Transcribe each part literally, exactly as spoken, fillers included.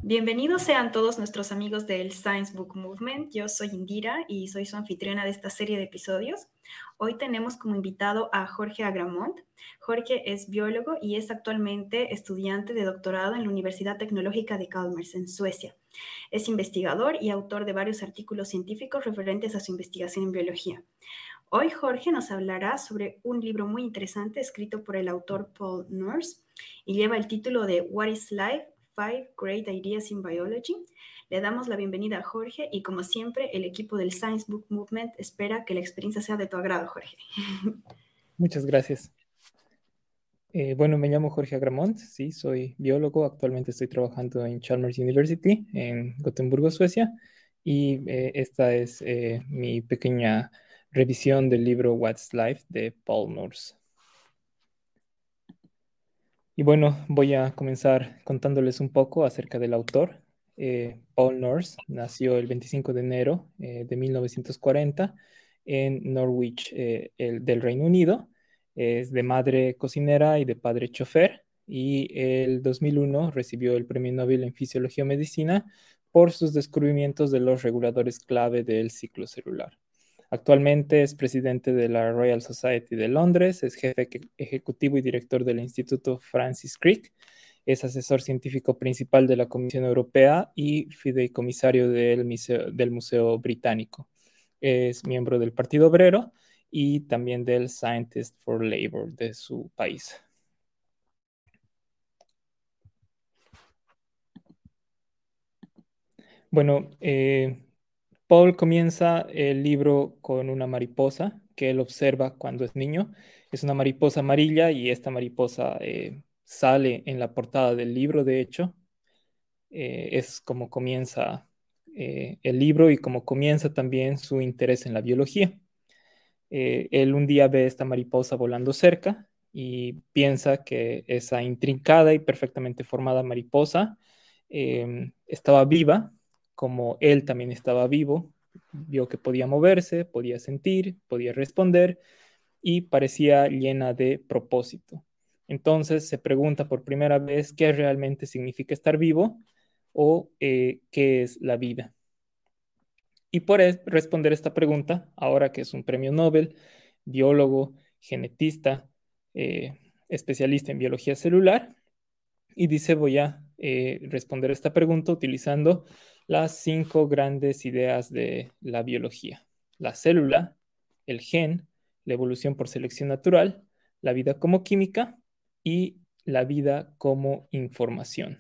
Bienvenidos sean todos nuestros amigos del Science Book Movement. Yo soy Indira y soy su anfitriona de esta serie de episodios. Hoy tenemos como invitado a Jorge Agramont. Jorge es biólogo y es actualmente estudiante de doctorado en la Universidad Tecnológica de Chalmers, en Suecia. Es investigador y autor de varios artículos científicos referentes a su investigación en biología. Hoy Jorge nos hablará sobre un libro muy interesante escrito por el autor Paul Nurse y lleva el título de What is Life? Five Great Ideas in Biology. Le damos la bienvenida a Jorge y como siempre el equipo del Science Book Movement espera que la experiencia sea de tu agrado, Jorge. Muchas gracias. Eh, bueno, me llamo Jorge Agramont, sí, soy biólogo, actualmente estoy trabajando en Chalmers University en Gotemburgo, Suecia, y eh, esta es eh, mi pequeña revisión del libro What's Life de Paul Nurse. Y bueno, voy a comenzar contándoles un poco acerca del autor. Eh, Paul Nurse nació el veinticinco de enero eh, de mil novecientos cuarenta en Norwich, eh, el, del Reino Unido. Es de madre cocinera y de padre chofer. Y el dos mil uno recibió el Premio Nobel en Fisiología o Medicina por sus descubrimientos de los reguladores clave del ciclo celular. Actualmente es presidente de la Royal Society de Londres, es jefe ejecutivo y director del Instituto Francis Crick, es asesor científico principal de la Comisión Europea y fideicomisario del Museo, del Museo Británico. Es miembro del Partido Obrero y también del Scientist for Labour de su país. Bueno, eh, Paul comienza el libro con una mariposa que él observa cuando es niño. Es una mariposa amarilla y esta mariposa eh, sale en la portada del libro, de hecho. Eh, es como comienza eh, el libro y como comienza también su interés en la biología. Eh, él un día ve esta mariposa volando cerca y piensa que esa intrincada y perfectamente formada mariposa eh, estaba viva, como él también estaba vivo. Vio que podía moverse, podía sentir, podía responder y parecía llena de propósito. Entonces se pregunta por primera vez qué realmente significa estar vivo o eh, qué es la vida. Y por responder esta pregunta, ahora que es un premio Nobel, biólogo, genetista, eh, especialista en biología celular, y dice, voy a eh, responder esta pregunta utilizando las cinco grandes ideas de la biología: la célula, el gen, la evolución por selección natural, la vida como química y la vida como información.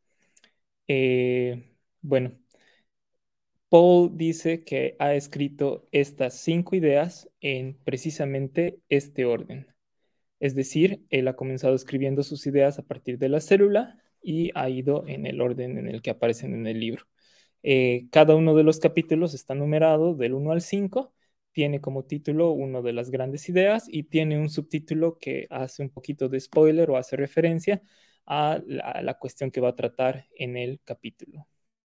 Eh, bueno, Paul dice que ha escrito estas cinco ideas en precisamente este orden. Es decir, él ha comenzado escribiendo sus ideas a partir de la célula y ha ido en el orden en el que aparecen en el libro. Eh, cada uno de los capítulos está numerado del uno al cinco, tiene como título una de las grandes ideas y tiene un subtítulo que hace un poquito de spoiler o hace referencia a la, a la cuestión que va a tratar en el capítulo.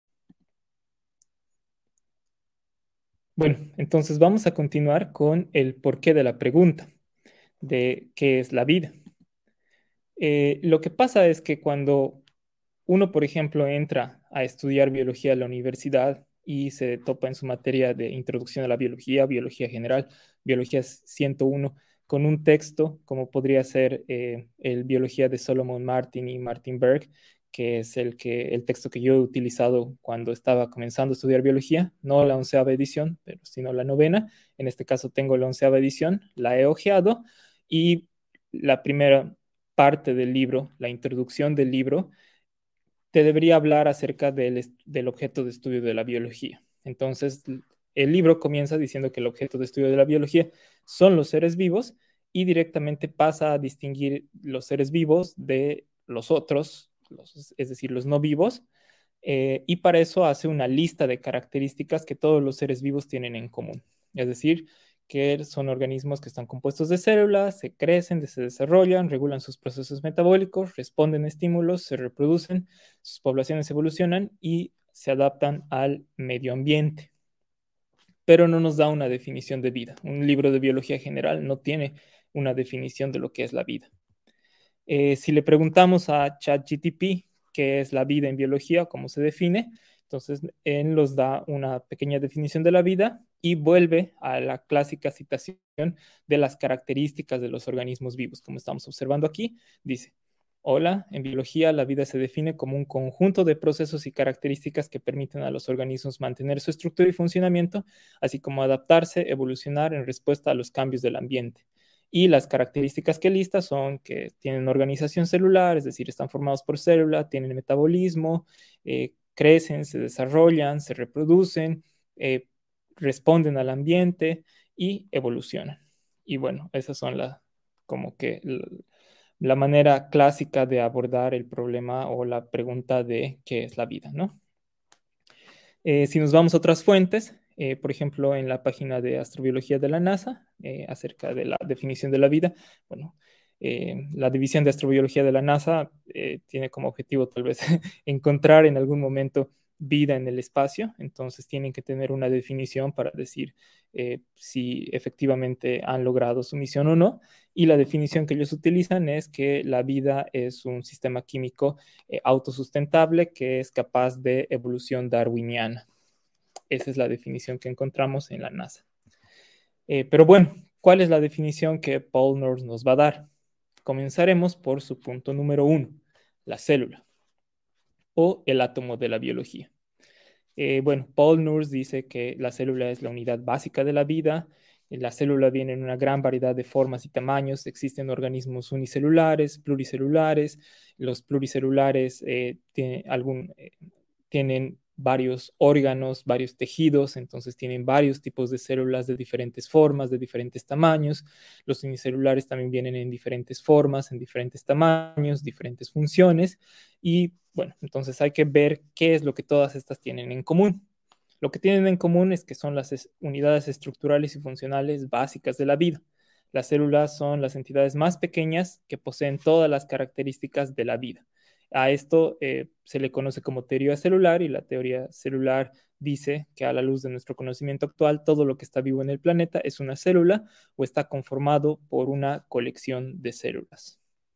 Bueno, entonces vamos a continuar con el porqué de la pregunta de qué es la vida. Eh, lo que pasa es que cuando uno, por ejemplo, entra a estudiar biología a la universidad y se topa en su materia de introducción a la biología, biología general, biología ciento uno, con un texto como podría ser eh, el Biología de Solomon Martin y Martin Berg, que es el, que, el texto que yo he utilizado cuando estaba comenzando a estudiar biología, no la onceava edición, pero sino la novena. En este caso tengo la onceava edición, la he hojeado y la primera parte del libro, la introducción del libro, te debería hablar acerca del, del objeto de estudio de la biología. Entonces, el libro comienza diciendo que el objeto de estudio de la biología son los seres vivos y directamente pasa a distinguir los seres vivos de los otros, los, es decir, los no vivos, eh, y para eso hace una lista de características que todos los seres vivos tienen en común. Es decir, que son organismos que están compuestos de células, se crecen, se desarrollan, regulan sus procesos metabólicos, responden a estímulos, se reproducen, sus poblaciones evolucionan y se adaptan al medio ambiente. Pero no nos da una definición de vida. Un libro de biología general no tiene una definición de lo que es la vida. Eh, si le preguntamos a ChatGPT qué es la vida en biología, cómo se define. Entonces, él nos da una pequeña definición de la vida y vuelve a la clásica citación de las características de los organismos vivos, como estamos observando aquí. Dice, hola, en biología la vida se define como un conjunto de procesos y características que permiten a los organismos mantener su estructura y funcionamiento, así como adaptarse, evolucionar en respuesta a los cambios del ambiente. Y las características que lista son que tienen organización celular, es decir, están formados por célula, tienen metabolismo, eh, crecen, se desarrollan, se reproducen, eh, responden al ambiente y evolucionan. Y bueno, esas son las como que la manera clásica de abordar el problema o la pregunta de qué es la vida, ¿no? Eh, si nos vamos a otras fuentes, eh, por ejemplo, en la página de astrobiología de la NASA, eh, acerca de la definición de la vida, bueno, eh, la división de astrobiología de la NASA eh, tiene como objetivo tal vez encontrar en algún momento vida en el espacio, entonces tienen que tener una definición para decir eh, si efectivamente han logrado su misión o no, y la definición que ellos utilizan es que la vida es un sistema químico eh, autosustentable que es capaz de evolución darwiniana. Esa es la definición que encontramos en la NASA. Eh, pero bueno, ¿cuál es la definición que Paul Nurse nos va a dar? Comenzaremos por su punto número uno, la célula o el átomo de la biología. Eh, bueno, Paul Nurse dice que la célula es la unidad básica de la vida. La célula viene en una gran variedad de formas y tamaños. Existen organismos unicelulares, pluricelulares. Los pluricelulares eh, tiene algún, eh, tienen varios órganos, varios tejidos, entonces tienen varios tipos de células de diferentes formas, de diferentes tamaños. Los unicelulares también vienen en diferentes formas, en diferentes tamaños, diferentes funciones. Y bueno, entonces hay que ver qué es lo que todas estas tienen en común. Lo que tienen en común es que son las unidades estructurales y funcionales básicas de la vida. Las células son las entidades más pequeñas que poseen todas las características de la vida. A esto eh, se le conoce como teoría celular, y la teoría celular dice que a la luz de nuestro conocimiento actual, todo lo que está vivo en el planeta es una célula o está conformado por una colección de células.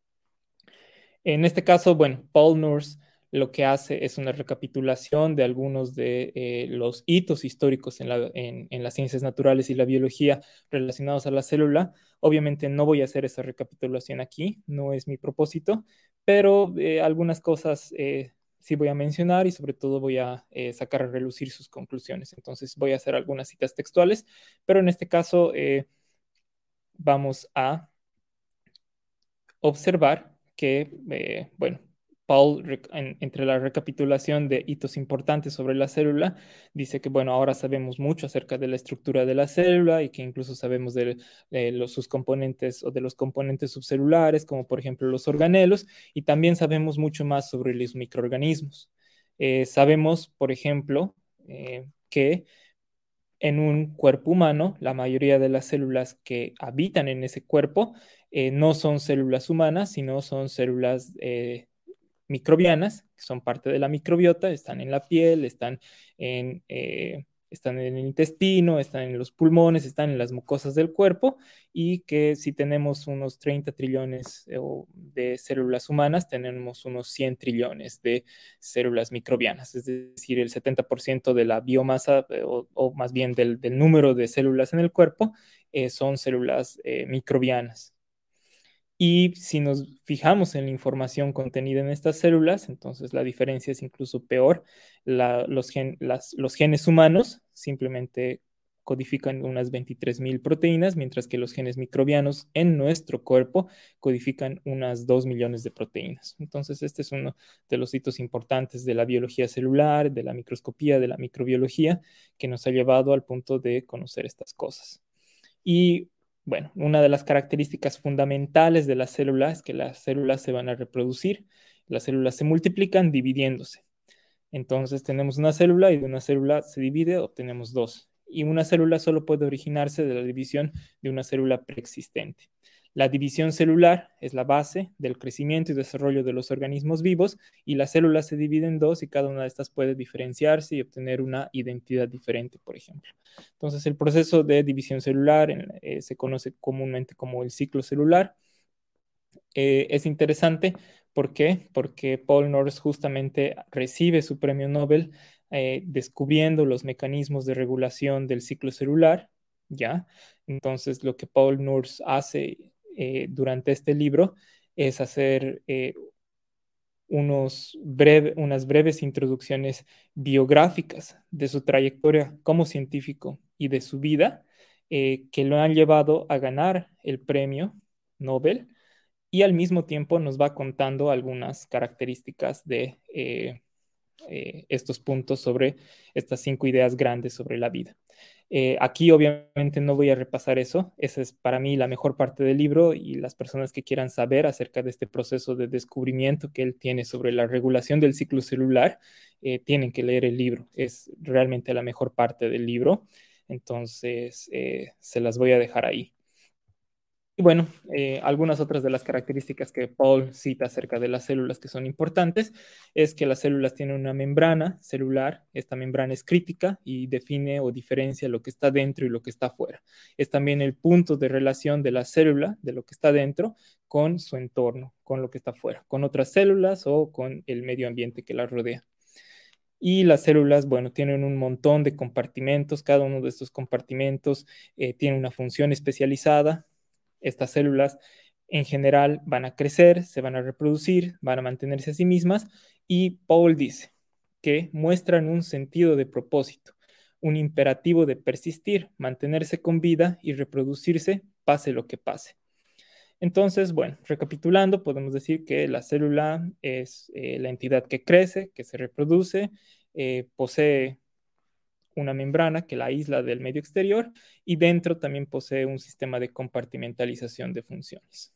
En este caso, bueno, Paul Nurse lo que hace es una recapitulación de algunos de eh, los hitos históricos en, la, en, en, las ciencias naturales y la biología relacionados a la célula. Obviamente no voy a hacer esa recapitulación aquí, no es mi propósito, pero eh, algunas cosas eh, sí voy a mencionar y sobre todo voy a eh, sacar a relucir sus conclusiones. Entonces voy a hacer algunas citas textuales, pero en este caso eh, vamos a observar que, eh, bueno, Paul, en, entre la recapitulación de hitos importantes sobre la célula, dice que, bueno, ahora sabemos mucho acerca de la estructura de la célula y que incluso sabemos de, de los, sus componentes o de los componentes subcelulares, como por ejemplo los organelos, y también sabemos mucho más sobre los microorganismos. Eh, sabemos, por ejemplo, eh, que en un cuerpo humano, la mayoría de las células que habitan en ese cuerpo eh, no son células humanas, sino son células eh, microbianas, que son parte de la microbiota, están en la piel, están en, eh, están en el intestino, están en los pulmones, están en las mucosas del cuerpo, y que si tenemos unos treinta trillones eh, de células humanas, tenemos unos cien trillones de células microbianas, es decir, el setenta por ciento de la biomasa, eh, o, o, más bien del, del, número de células en el cuerpo, eh, son células eh, microbianas. Y si nos fijamos en la información contenida en estas células, entonces la diferencia es incluso peor. La, los, gen, las, los genes humanos simplemente codifican unas veintitrés mil proteínas, mientras que los genes microbianos en nuestro cuerpo codifican unas dos millones de proteínas. Entonces, este es uno de los hitos importantes de la biología celular, de la microscopía, de la microbiología, que nos ha llevado al punto de conocer estas cosas. Y bueno, una de las características fundamentales de las células es que las células se van a reproducir. Las células se multiplican dividiéndose. Entonces tenemos una célula y de una célula se divide, obtenemos dos. Y una célula solo puede originarse de la división de una célula preexistente. La división celular es la base del crecimiento y desarrollo de los organismos vivos, y las células se dividen en dos y cada una de estas puede diferenciarse y obtener una identidad diferente, por ejemplo. Entonces, el proceso de división celular eh, se conoce comúnmente como el ciclo celular. Eh, es interesante, ¿por qué? Porque Paul Nurse justamente recibe su premio Nobel eh, descubriendo los mecanismos de regulación del ciclo celular, ¿ya? Entonces, lo que Paul Nurse hace eh, durante este libro es hacer eh, unos breve, unas breves introducciones biográficas de su trayectoria como científico y de su vida, eh, que lo han llevado a ganar el premio Nobel, y al mismo tiempo nos va contando algunas características de eh, eh, estos puntos sobre estas cinco ideas grandes sobre la vida. Eh, aquí obviamente no voy a repasar eso, esa es para mí la mejor parte del libro, y las personas que quieran saber acerca de este proceso de descubrimiento que él tiene sobre la regulación del ciclo celular, eh, tienen que leer el libro, es realmente la mejor parte del libro, entonces eh, se las voy a dejar ahí. Y bueno, eh, algunas otras de las características que Paul cita acerca de las células que son importantes es que las células tienen una membrana celular. Esta membrana es crítica y define o diferencia lo que está dentro y lo que está fuera. Es también el punto de relación de la célula, de lo que está dentro, con su entorno, con lo que está fuera, con otras células o con el medio ambiente que la rodea. Y las células, bueno, tienen un montón de compartimentos. Cada uno de estos compartimentos eh, tiene una función especializada. Estas células en general van a crecer, se van a reproducir, van a mantenerse a sí mismas, y Paul dice que muestran un sentido de propósito, un imperativo de persistir, mantenerse con vida y reproducirse, pase lo que pase. Entonces, bueno, recapitulando, podemos decir que la célula es eh, la entidad que crece, que se reproduce, eh, posee una membrana que la aísla del medio exterior, y dentro también posee un sistema de compartimentalización de funciones.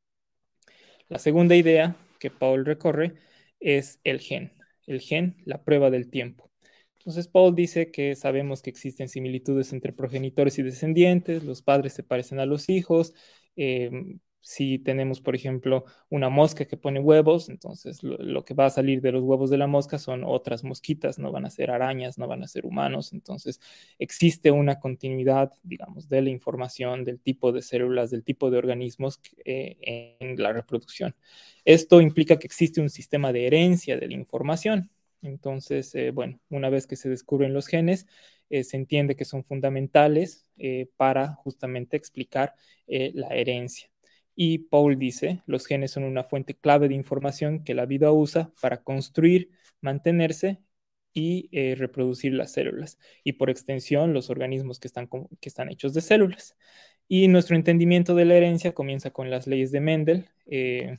La segunda idea que Paul recorre es el gen. El gen, la prueba del tiempo. Entonces Paul dice que sabemos que existen similitudes entre progenitores y descendientes, los padres se parecen a los hijos, eh, si tenemos, por ejemplo, una mosca que pone huevos, entonces lo, lo, que va a salir de los huevos de la mosca son otras mosquitas, no van a ser arañas, no van a ser humanos. Entonces existe una continuidad, digamos, de la información, del tipo de células, del tipo de organismos eh, en la reproducción. Esto implica que existe un sistema de herencia de la información. Entonces, eh, bueno, una vez que se descubren los genes, eh, se entiende que son fundamentales eh, para justamente explicar eh, la herencia. Y Paul dice, los genes son una fuente clave de información que la vida usa para construir, mantenerse y eh, reproducir las células, y por extensión los organismos que están, que están hechos de células. Y nuestro entendimiento de la herencia comienza con las leyes de Mendel. Eh,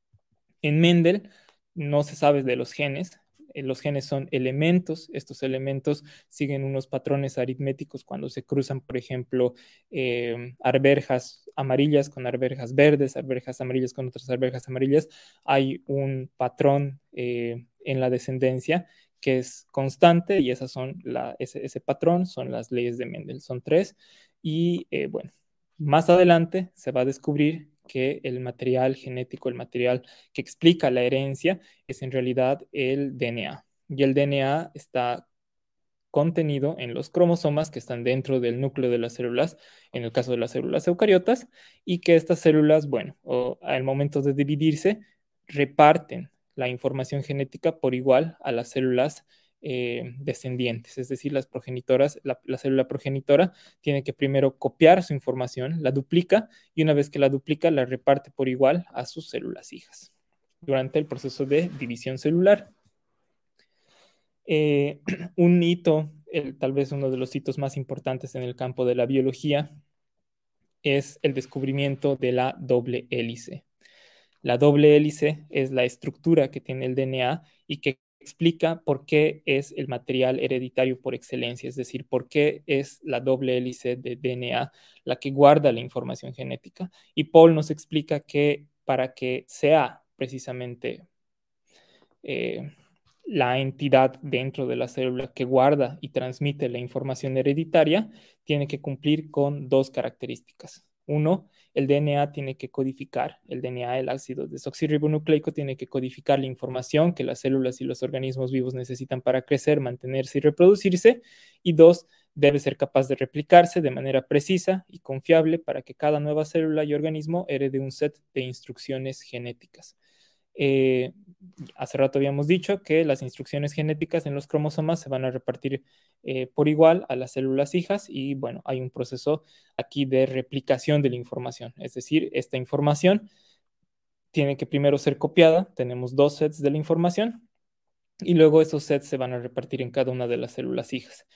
en Mendel no se sabe de los genes. Los genes son elementos, estos elementos siguen unos patrones aritméticos cuando se cruzan, por ejemplo, eh, arvejas amarillas con arvejas verdes, arvejas amarillas con otras arvejas amarillas. Hay un patrón eh, en la descendencia que es constante, y esas son la, ese, ese patrón son las leyes de Mendel, son tres. Y eh, bueno, más adelante se va a descubrir que el material genético, el material que explica la herencia, es en realidad el D N A. Y el D N A está contenido en los cromosomas que están dentro del núcleo de las células, en el caso de las células eucariotas, y que estas células, bueno, o al momento de dividirse, reparten la información genética por igual a las células eh, descendientes, es decir, las progenitoras, la, la célula progenitora tiene que primero copiar su información, la duplica, y una vez que la duplica, la reparte por igual a sus células hijas durante el proceso de división celular. Eh, un hito, el, tal vez uno de los hitos más importantes en el campo de la biología, es el descubrimiento de la doble hélice. La doble hélice es la estructura que tiene el D N A y que explica por qué es el material hereditario por excelencia, es decir, por qué es la doble hélice de D N A la que guarda la información genética. Y Paul nos explica que para que sea precisamente eh, la entidad dentro de la célula que guarda y transmite la información hereditaria, tiene que cumplir con dos características. Uno, el D N A tiene que codificar, el D N A, el ácido desoxirribonucleico, tiene que codificar la información que las células y los organismos vivos necesitan para crecer, mantenerse y reproducirse. Y dos, debe ser capaz de replicarse de manera precisa y confiable para que cada nueva célula y organismo herede un set de instrucciones genéticas. Eh, hace rato habíamos dicho que las instrucciones genéticas en los cromosomas se van a repartir eh, por igual a las células hijas y bueno, hay un proceso aquí de replicación de la información, es decir, esta información tiene que primero ser copiada, tenemos dos sets de la información y luego esos sets se van a repartir en cada una de las células hijas.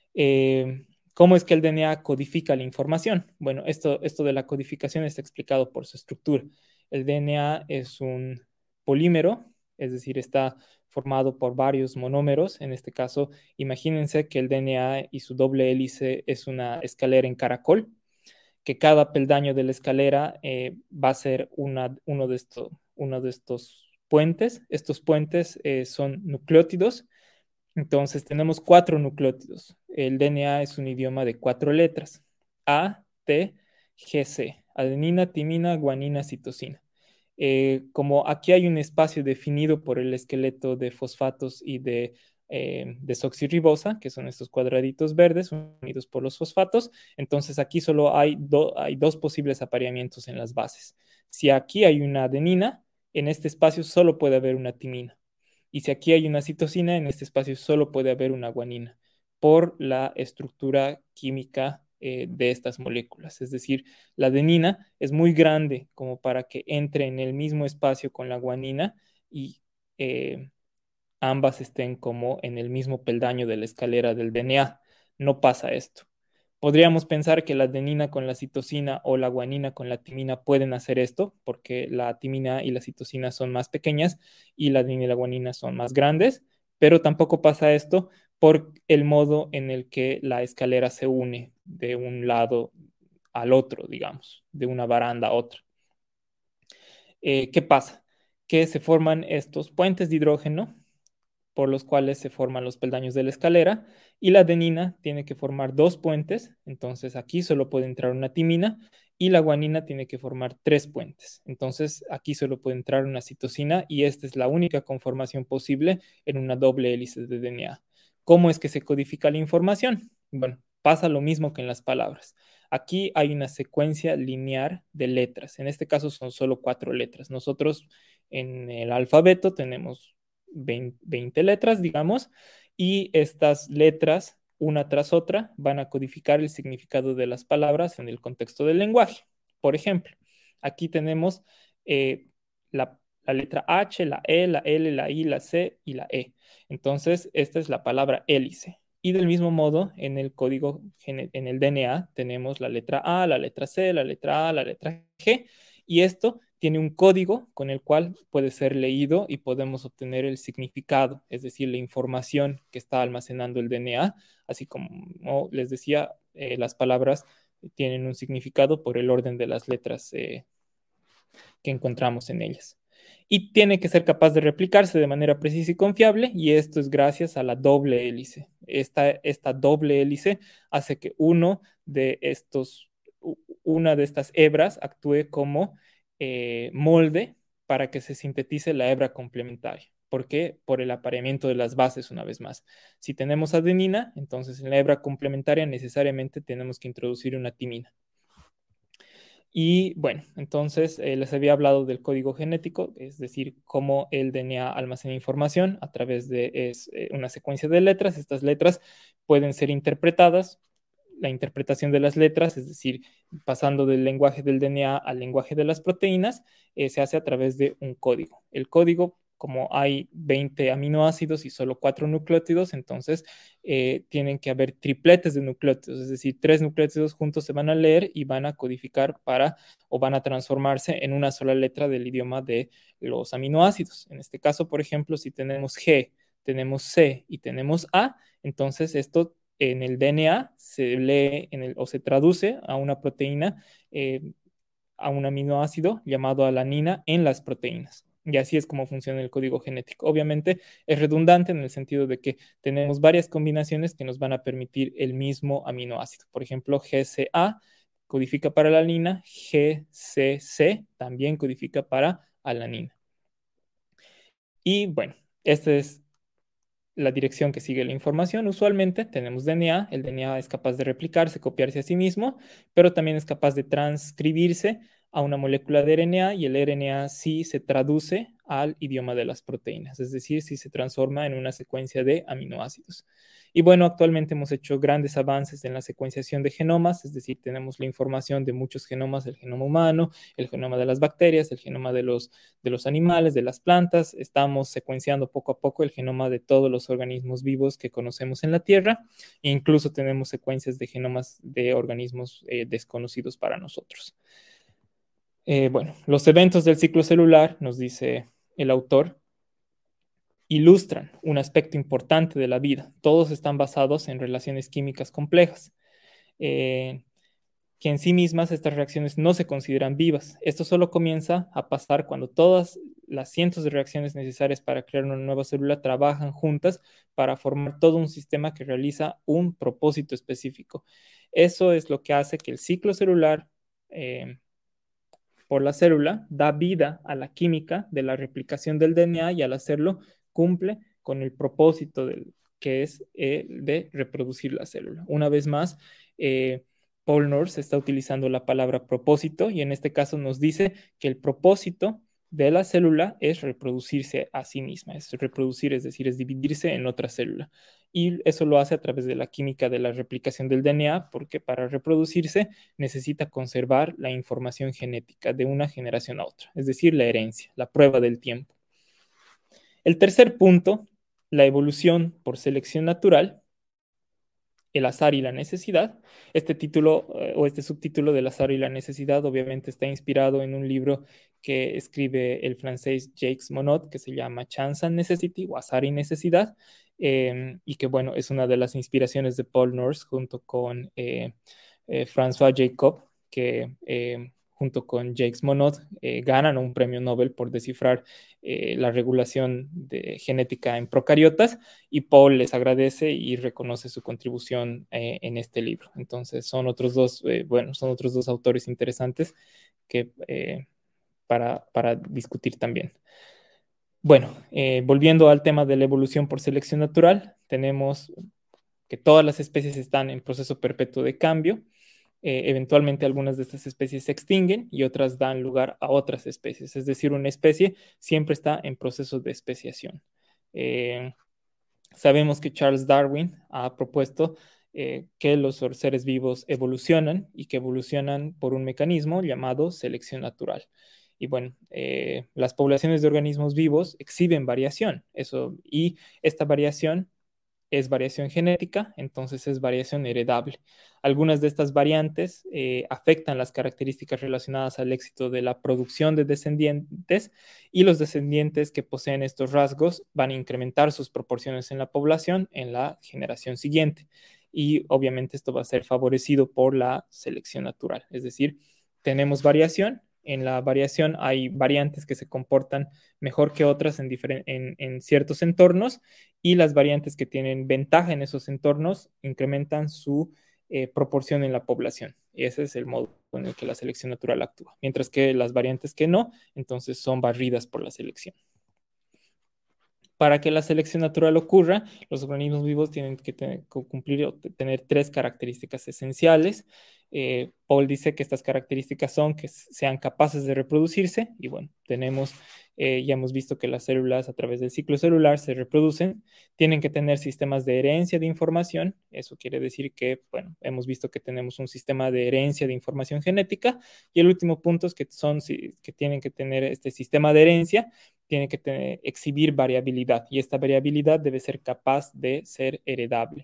Eh, ¿Cómo es que el D N A codifica la información? Bueno, esto, esto de la codificación está explicado por su estructura. El D N A es un polímero, es decir, está formado por varios monómeros. En este caso, imagínense que el D N A y su doble hélice es una escalera en caracol, que cada peldaño de la escalera eh, va a ser una, uno, de esto, uno de estos puentes. Estos puentes eh, son nucleótidos. Entonces tenemos cuatro nucleótidos. El D N A es un idioma de cuatro letras. A, T, G, C. Adenina, timina, guanina, citosina. Eh, como aquí hay un espacio definido por el esqueleto de fosfatos y de eh, desoxirribosa, que son estos cuadraditos verdes unidos por los fosfatos, entonces aquí solo hay, do, hay dos posibles apareamientos en las bases. Si aquí hay una adenina, en este espacio solo puede haber una timina. Y si aquí hay una citosina, en este espacio solo puede haber una guanina por la estructura química eh, de estas moléculas. Es decir, la adenina es muy grande como para que entre en el mismo espacio con la guanina y eh, ambas estén como en el mismo peldaño de la escalera del D N A. No pasa esto. Podríamos pensar que la adenina con la citosina o la guanina con la timina pueden hacer esto, porque la timina y la citosina son más pequeñas y la adenina y la guanina son más grandes, pero tampoco pasa esto por el modo en el que la escalera se une de un lado al otro, digamos, de una baranda a otra. Eh, ¿qué pasa? Que se forman estos puentes de hidrógeno por los cuales se forman los peldaños de la escalera, y la adenina tiene que formar dos puentes, entonces aquí solo puede entrar una timina, y la guanina tiene que formar tres puentes, entonces aquí solo puede entrar una citosina, y esta es la única conformación posible en una doble hélice de D N A. ¿Cómo es que se codifica la información? Bueno, pasa lo mismo que en las palabras. Aquí hay una secuencia lineal de letras, en este caso son solo cuatro letras. Nosotros en el alfabeto tenemos veinte letras, digamos, y estas letras, una tras otra, van a codificar el significado de las palabras en el contexto del lenguaje. Por ejemplo, aquí tenemos eh, la, la letra H, la E, la L, la I, la C y la E. Entonces, esta es la palabra hélice. Y del mismo modo, en el código, en el D N A, tenemos la letra A, la letra C, la letra A, la letra G, y esto tiene un código con el cual puede ser leído y podemos obtener el significado, es decir, la información que está almacenando el D N A, así como les decía, eh, las palabras tienen un significado por el orden de las letras eh, que encontramos en ellas. Y tiene que ser capaz de replicarse de manera precisa y confiable, y esto es gracias a la doble hélice. Esta, esta doble hélice hace que uno de estos, una de estas hebras actúe como eh, molde para que se sintetice la hebra complementaria. ¿Por qué? Por el apareamiento de las bases, una vez más. Si tenemos adenina, entonces en la hebra complementaria necesariamente tenemos que introducir una timina. Y bueno, entonces eh, les había hablado del código genético, es decir, cómo el D N A almacena información a través de es, eh, una secuencia de letras. Estas letras pueden ser interpretadas. La interpretación de las letras, es decir, pasando del lenguaje del D N A al lenguaje de las proteínas, eh, se hace a través de un código. El código, como hay veinte aminoácidos y solo cuatro nucleótidos, entonces eh, tienen que haber tripletes de nucleótidos, es decir, tres nucleótidos juntos se van a leer y van a codificar para o van a transformarse en una sola letra del idioma de los aminoácidos. En este caso, por ejemplo, si tenemos G, tenemos C y tenemos A, entonces esto en el D N A se lee en el, o se traduce a una proteína, eh, a un aminoácido llamado alanina en las proteínas. Y así es como funciona el código genético. Obviamente es redundante en el sentido de que tenemos varias combinaciones que nos van a permitir el mismo aminoácido. Por ejemplo, G C A codifica para alanina, G C C también codifica para alanina. Y bueno, esta es la dirección que sigue la información. Usualmente tenemos D N A, el D N A es capaz de replicarse, copiarse a sí mismo, pero también es capaz de transcribirse a una molécula de R N A y el R N A sí se traduce al idioma de las proteínas, es decir, sí se transforma en una secuencia de aminoácidos. Y bueno, actualmente hemos hecho grandes avances en la secuenciación de genomas, es decir, tenemos la información de muchos genomas, el genoma humano, el genoma de las bacterias, el genoma de los, de los animales, de las plantas. Estamos secuenciando poco a poco el genoma de todos los organismos vivos que conocemos en la Tierra. E incluso tenemos secuencias de genomas de organismos eh, desconocidos para nosotros. Eh, bueno, los eventos del ciclo celular, nos dice el autor, ilustran un aspecto importante de la vida. Todos están basados en relaciones químicas complejas, eh, que en sí mismas estas reacciones no se consideran vivas. Esto solo comienza a pasar cuando todas las cientos de reacciones necesarias para crear una nueva célula trabajan juntas para formar todo un sistema que realiza un propósito específico. Eso es lo que hace que el ciclo celular eh, por la célula da vida a la química de la replicación del D N A y al hacerlo cumple con el propósito del, que es eh, de reproducir la célula. Una vez más, eh, Paul Nurse está utilizando la palabra propósito y en este caso nos dice que el propósito de la célula es reproducirse a sí misma, es reproducir, es decir, es dividirse en otra célula. Y eso lo hace a través de la química de la replicación del D N A, porque para reproducirse necesita conservar la información genética de una generación a otra, es decir, la herencia, la prueba del tiempo. El tercer punto, la evolución por selección natural, el azar y la necesidad. Este título eh, o este subtítulo del azar y la necesidad obviamente está inspirado en un libro que escribe el francés Jacques Monod que se llama Chance and Necessity o Azar y Necesidad, eh, y que bueno, es una de las inspiraciones de Paul Nurse junto con eh, eh, François Jacob, que eh, junto con Jacques Monod eh, ganan un premio Nobel por descifrar eh, la regulación de genética en procariotas, y Paul les agradece y reconoce su contribución eh, en este libro. Entonces son otros dos, eh, bueno, son otros dos autores interesantes que, eh, para, para discutir también. Bueno, eh, volviendo al tema de la evolución por selección natural, tenemos que todas las especies están en proceso perpetuo de cambio. Eh, eventualmente algunas de estas especies se extinguen y otras dan lugar a otras especies. Es decir, una especie siempre está en proceso de especiación. Eh, sabemos que Charles Darwin ha propuesto eh, que los seres vivos evolucionan y que evolucionan por un mecanismo llamado selección natural. Y bueno, eh, las poblaciones de organismos vivos exhiben variación, eso, y esta variación es variación genética, entonces es variación heredable. Algunas de estas variantes eh, afectan las características relacionadas al éxito de la producción de descendientes, y los descendientes que poseen estos rasgos van a incrementar sus proporciones en la población en la generación siguiente. Y obviamente esto va a ser favorecido por la selección natural, es decir, tenemos variación. En la variación hay variantes que se comportan mejor que otras en, en, en ciertos entornos, y las variantes que tienen ventaja en esos entornos incrementan su eh, proporción en la población. Y ese es el modo en el que la selección natural actúa. Mientras que las variantes que no, entonces son barridas por la selección. Para que la selección natural ocurra, los organismos vivos tienen que tener, cumplir o tener tres características esenciales. Eh, Paul dice que estas características son que sean capaces de reproducirse, y bueno, tenemos, eh, ya hemos visto que las células a través del ciclo celular se reproducen. Tienen que tener sistemas de herencia de información. Eso quiere decir que, bueno, hemos visto que tenemos un sistema de herencia de información genética, y el último punto es que, son, que tienen que tener este sistema de herencia, tiene que tener, exhibir variabilidad, y esta variabilidad debe ser capaz de ser heredable.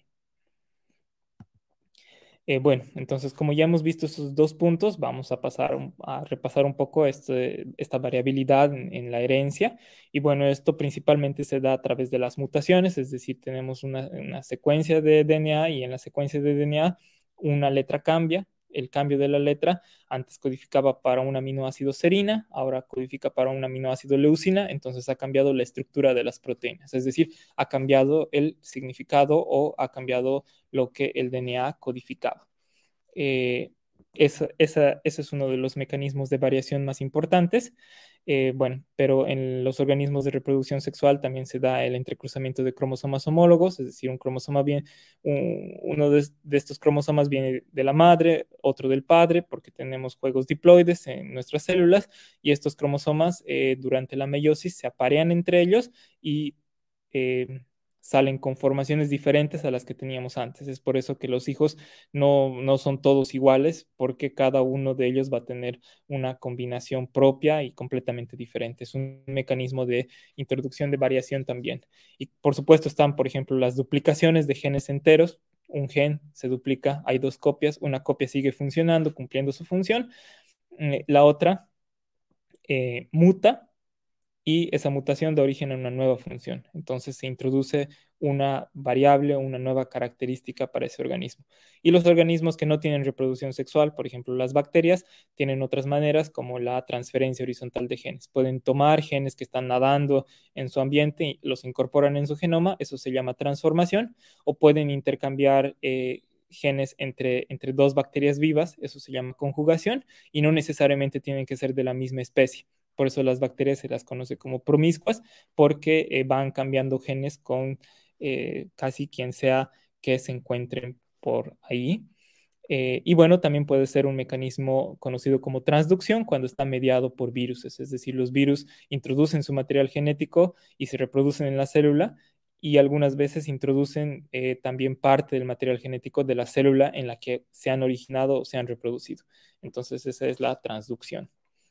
Eh, bueno, entonces como ya hemos visto esos dos puntos, vamos a pasar a repasar un poco este, esta variabilidad en, en, la herencia. Y bueno, esto principalmente se da a través de las mutaciones, es decir, tenemos una, una secuencia de D N A, y en la secuencia de D N A una letra cambia. El cambio de la letra antes codificaba para un aminoácido serina, ahora codifica para un aminoácido leucina, entonces ha cambiado la estructura de las proteínas, es decir, ha cambiado el significado o ha cambiado lo que el D N A codificaba. Eh, esa, esa, ese es uno de los mecanismos de variación más importantes. Eh, bueno, pero en los organismos de reproducción sexual también se da el entrecruzamiento de cromosomas homólogos, es decir, un cromosoma bien, un, uno de, de, estos cromosomas viene de la madre, otro del padre, porque tenemos juegos diploides en nuestras células, y estos cromosomas eh, durante la meiosis se aparean entre ellos y eh, salen con formaciones diferentes a las que teníamos antes. Es por eso que los hijos no, no son todos iguales, porque cada uno de ellos va a tener una combinación propia y completamente diferente. Es un mecanismo de introducción de variación también. Y por supuesto están, por ejemplo, las duplicaciones de genes enteros. Un gen se duplica, hay dos copias, una copia sigue funcionando, cumpliendo su función, eh, la otra eh, muta y esa mutación da origen a una nueva función. Entonces se introduce una variable o una nueva característica para ese organismo. Y los organismos que no tienen reproducción sexual, por ejemplo las bacterias, tienen otras maneras como la transferencia horizontal de genes. Pueden tomar genes que están nadando en su ambiente y los incorporan en su genoma, eso se llama transformación, o pueden intercambiar eh, genes entre, entre dos bacterias vivas, eso se llama conjugación, y no necesariamente tienen que ser de la misma especie. Por eso las bacterias se las conoce como promiscuas, porque eh, van cambiando genes con eh, casi quien sea que se encuentren por ahí. Eh, y bueno, también puede ser un mecanismo conocido como transducción cuando está mediado por virus, es decir, los virus introducen su material genético y se reproducen en la célula y algunas veces introducen eh, también parte del material genético de la célula en la que se han originado o se han reproducido. Entonces esa es la transducción.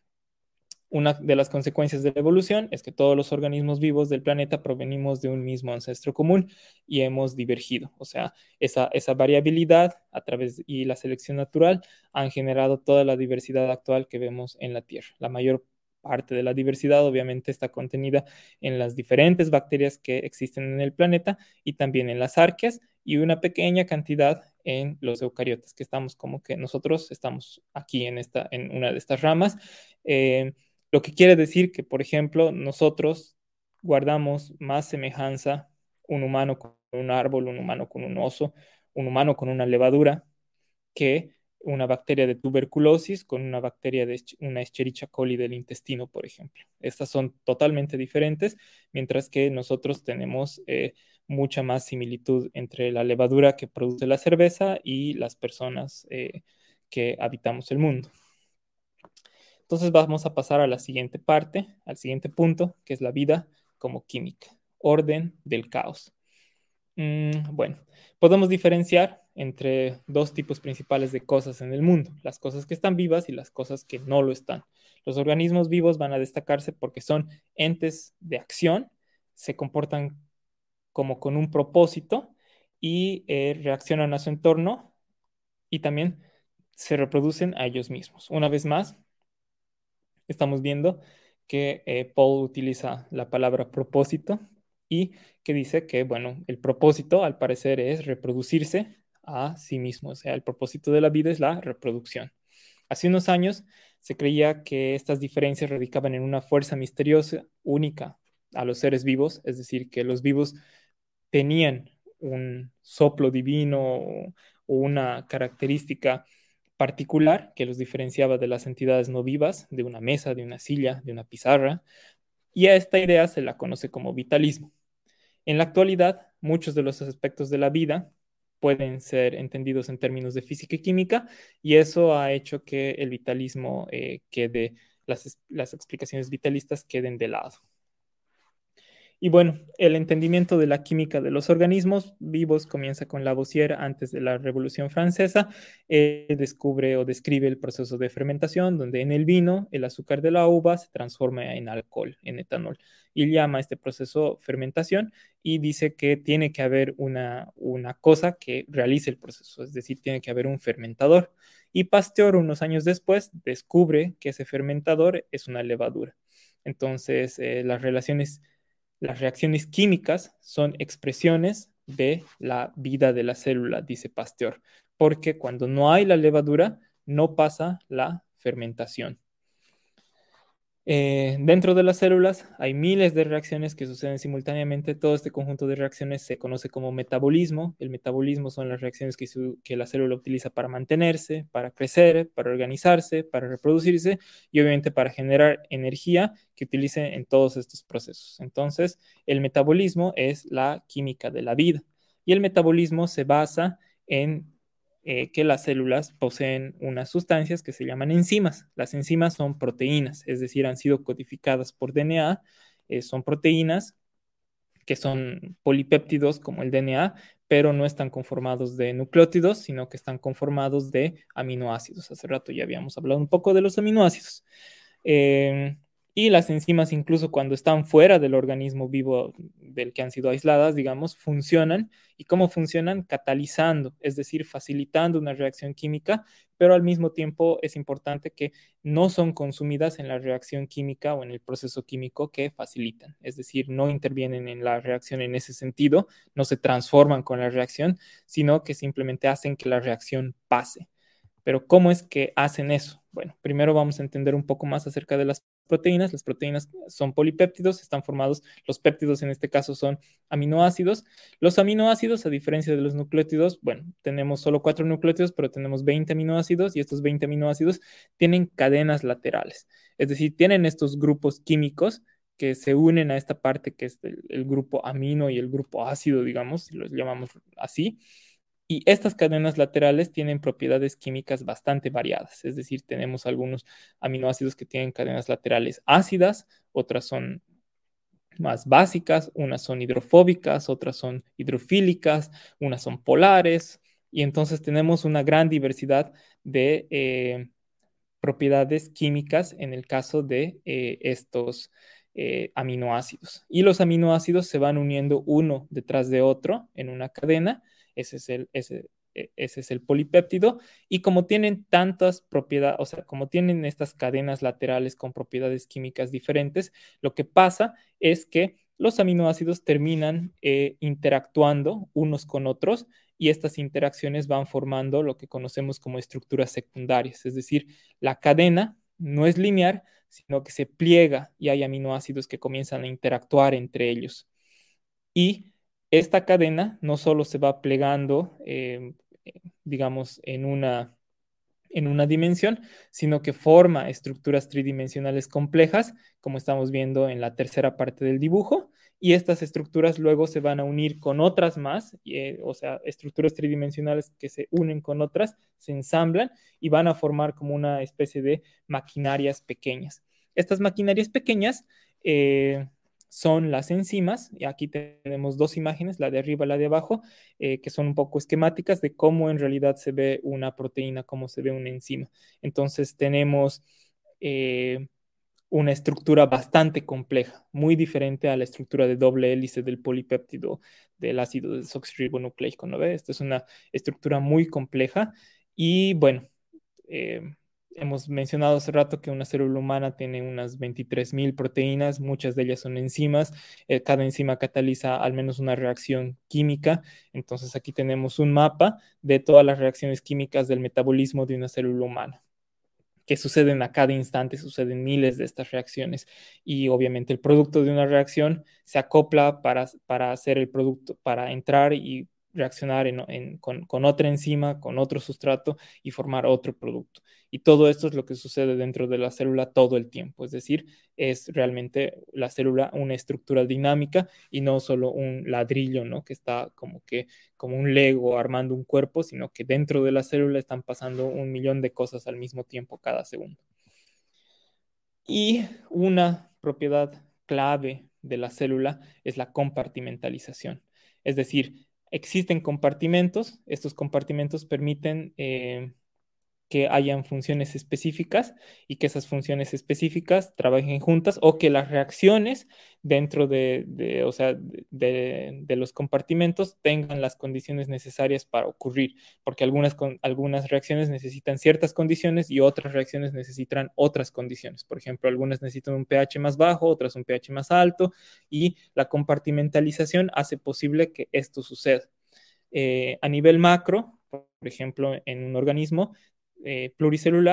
Una de las consecuencias de la evolución es que todos los organismos vivos del planeta provenimos de un mismo ancestro común y hemos divergido. O sea, esa, esa variabilidad a través y la selección natural han generado toda la diversidad actual que vemos en la Tierra. La mayor parte de la diversidad obviamente está contenida en las diferentes bacterias que existen en el planeta y también en las arqueas y una pequeña cantidad en los eucariotas, que estamos como que nosotros estamos aquí en, esta, en una de estas ramas. Eh, lo que quiere decir que, por ejemplo, nosotros guardamos más semejanza un humano con un árbol, un humano con un oso, un humano con una levadura, que una bacteria de tuberculosis con una bacteria de una Escherichia coli del intestino, por ejemplo. Estas son totalmente diferentes, mientras que nosotros tenemos eh, mucha más similitud entre la levadura que produce la cerveza y las personas eh, que habitamos el mundo. Entonces vamos a pasar a la siguiente parte, al siguiente punto, que es la vida como química, orden del caos. Mm, bueno, podemos diferenciar entre dos tipos principales de cosas en el mundo, las cosas que están vivas y las cosas que no lo están. Los organismos vivos van a destacarse porque son entes de acción, se comportan como con un propósito y eh, reaccionan a su entorno y también se reproducen a ellos mismos. Una vez más, estamos viendo que eh, Paul utiliza la palabra propósito y que dice que, bueno, el propósito al parecer es reproducirse a sí mismo, o sea, el propósito de la vida es la reproducción. Hace unos años se creía que estas diferencias radicaban en una fuerza misteriosa única a los seres vivos, es decir, que los vivos tenían un soplo divino o, o una característica particular que los diferenciaba de las entidades no vivas, de una mesa, de una silla, de una pizarra, y a esta idea se la conoce como vitalismo. En la actualidad, muchos de los aspectos de la vida pueden ser entendidos en términos de física y química, y eso ha hecho que el vitalismo eh, quede, las, las explicaciones vitalistas queden de lado. Y bueno, el entendimiento de la química de los organismos vivos comienza con Lavoisier antes de la Revolución Francesa. Él descubre o describe el proceso de fermentación, donde en el vino el azúcar de la uva se transforma en alcohol, en etanol. Y llama a este proceso fermentación y dice que tiene que haber una, una cosa que realice el proceso, es decir, tiene que haber un fermentador. Y Pasteur, unos años después, descubre que ese fermentador es una levadura. Entonces, eh, las relaciones las reacciones químicas son expresiones de la vida de la célula, dice Pasteur, porque cuando no hay la levadura, no pasa la fermentación. Eh, dentro de las células hay miles de reacciones que suceden simultáneamente. Todo este conjunto de reacciones se conoce como metabolismo. El metabolismo son las reacciones que, su, que la célula utiliza para mantenerse, para crecer, para organizarse, para reproducirse y obviamente para generar energía que utilice en todos estos procesos. Entonces, el metabolismo es la química de la vida y el metabolismo se basa en eh, que las células poseen unas sustancias que se llaman enzimas. Las enzimas son proteínas, es decir, han sido codificadas por D N A, eh, son proteínas que son polipéptidos como el D N A, pero no están conformados de nucleótidos, sino que están conformados de aminoácidos. Hace rato ya habíamos hablado un poco de los aminoácidos. Eh, y las enzimas, incluso cuando están fuera del organismo vivo del que han sido aisladas, digamos, funcionan. ¿Y cómo funcionan? Catalizando, es decir, facilitando una reacción química, pero al mismo tiempo es importante que no son consumidas en la reacción química o en el proceso químico que facilitan. Es decir, no intervienen en la reacción en ese sentido, no se transforman con la reacción, sino que simplemente hacen que la reacción pase. Pero ¿cómo es que hacen eso? Bueno, primero vamos a entender un poco más acerca de las proteínas. Las proteínas son polipéptidos, están formados, los péptidos en este caso son aminoácidos. Los aminoácidos, a diferencia de los nucleótidos, bueno, tenemos solo cuatro nucleótidos, pero tenemos veinte aminoácidos y estos veinte aminoácidos tienen cadenas laterales. Es decir, tienen estos grupos químicos que se unen a esta parte que es el, el grupo amino y el grupo ácido, digamos, si los llamamos así. Y estas cadenas laterales tienen propiedades químicas bastante variadas, es decir, tenemos algunos aminoácidos que tienen cadenas laterales ácidas, otras son más básicas, unas son hidrofóbicas, otras son hidrofílicas, unas son polares, y entonces tenemos una gran diversidad de eh, propiedades químicas en el caso de eh, estos eh, aminoácidos. Y los aminoácidos se van uniendo uno detrás de otro en una cadena. Ese es el, ese, e, ese es el polipéptido. Y como tienen tantas propiedades, o sea, como tienen estas cadenas laterales con propiedades químicas diferentes, lo que pasa es que los aminoácidos terminan eh, interactuando unos con otros y estas interacciones van formando lo que conocemos como estructuras secundarias, es decir, la cadena no es lineal, sino que se pliega y hay aminoácidos que comienzan a interactuar entre ellos. Y esta cadena no solo se va plegando, eh, digamos, en una, en una dimensión, sino que forma estructuras tridimensionales complejas, como estamos viendo en la tercera parte del dibujo, y estas estructuras luego se van a unir con otras más, eh, o sea, estructuras tridimensionales que se unen con otras, se ensamblan y van a formar como una especie de maquinarias pequeñas. Estas maquinarias pequeñas eh, son las enzimas, y aquí tenemos dos imágenes, la de arriba y la de abajo, eh, que son un poco esquemáticas de cómo en realidad se ve una proteína, cómo se ve una enzima. Entonces tenemos eh, una estructura bastante compleja, muy diferente a la estructura de doble hélice del polipéptido del ácido desoxirribonucleico, ¿no ve? Esta es una estructura muy compleja y bueno, eh, hemos mencionado hace rato que una célula humana tiene unas veintitrés mil proteínas, muchas de ellas son enzimas, eh, cada enzima cataliza al menos una reacción química, entonces aquí tenemos un mapa de todas las reacciones químicas del metabolismo de una célula humana que suceden a cada instante, suceden miles de estas reacciones y obviamente el producto de una reacción se acopla para, para hacer el producto, para entrar y reaccionar en, en, con, con otra enzima, con otro sustrato y formar otro producto. Y todo esto es lo que sucede dentro de la célula todo el tiempo, es decir, es realmente la célula una estructura dinámica y no solo un ladrillo, ¿no? Que está como que como un Lego armando un cuerpo, sino que dentro de la célula están pasando un millón de cosas al mismo tiempo cada segundo. Y una propiedad clave de la célula es la compartimentalización. Es decir, existen compartimentos, estos compartimentos permiten eh, que hayan funciones específicas y que esas funciones específicas trabajen juntas o que las reacciones dentro de, de o sea, de, de, los compartimentos tengan las condiciones necesarias para ocurrir, porque algunas, con, algunas reacciones necesitan ciertas condiciones y otras reacciones necesitan otras condiciones. Por ejemplo, algunas necesitan un pH más bajo, otras un pH más alto y la compartimentalización hace posible que esto suceda. Eh, a nivel macro, por ejemplo, en un organismo, Eh, pluricelular,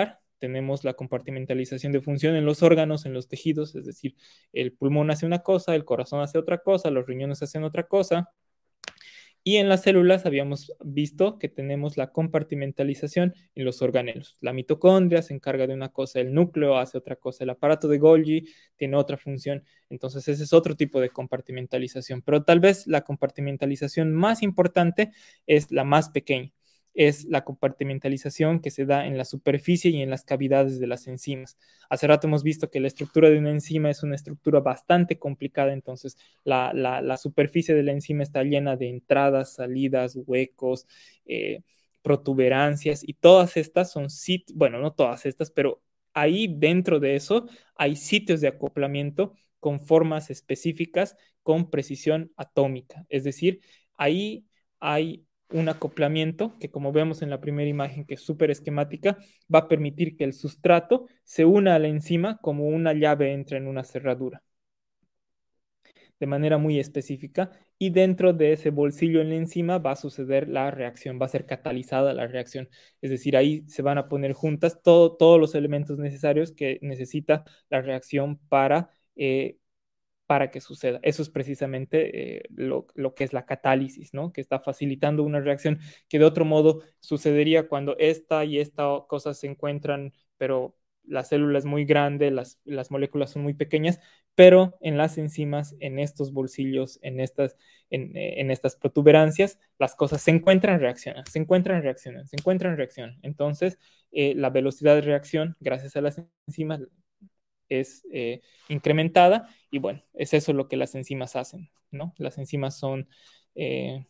tenemos la compartimentalización de función en los órganos, en los tejidos, es decir, el pulmón hace una cosa, el corazón hace otra cosa, los riñones hacen otra cosa. Y en las células habíamos visto que tenemos la compartimentalización en los organelos. La mitocondria se encarga de una cosa, el núcleo hace otra cosa, el aparato de Golgi tiene otra función. Entonces ese es otro tipo de compartimentalización. Pero tal vez la compartimentalización más importante es la más pequeña. Es la compartimentalización que se da en la superficie y en las cavidades de las enzimas. Hace rato hemos visto que la estructura de una enzima es una estructura bastante complicada, entonces la, la, la superficie de la enzima está llena de entradas, salidas, huecos, eh, protuberancias, y todas estas son sitios, bueno, no todas estas, pero ahí dentro de eso hay sitios de acoplamiento con formas específicas con precisión atómica, es decir, ahí hay un acoplamiento que, como vemos en la primera imagen, que es súper esquemática, va a permitir que el sustrato se una a la enzima como una llave entra en una cerradura, de manera muy específica, y dentro de ese bolsillo en la enzima va a suceder la reacción, va a ser catalizada la reacción, es decir, ahí se van a poner juntas todo, todos los elementos necesarios que necesita la reacción para eh, para que suceda. Eso es precisamente eh, lo, lo, que es la catálisis, ¿no? Que está facilitando una reacción que de otro modo sucedería cuando esta y esta cosa se encuentran, pero la célula es muy grande, las, las moléculas son muy pequeñas, pero en las enzimas, en estos bolsillos, en estas, en, en estas protuberancias, las cosas se encuentran, reaccionan, se encuentran, reaccionan, se encuentran, reaccionan. Entonces, eh, la velocidad de reacción, gracias a las enzimas, es eh, incrementada, y bueno, es eso lo que las enzimas hacen, ¿no? Las enzimas son eh,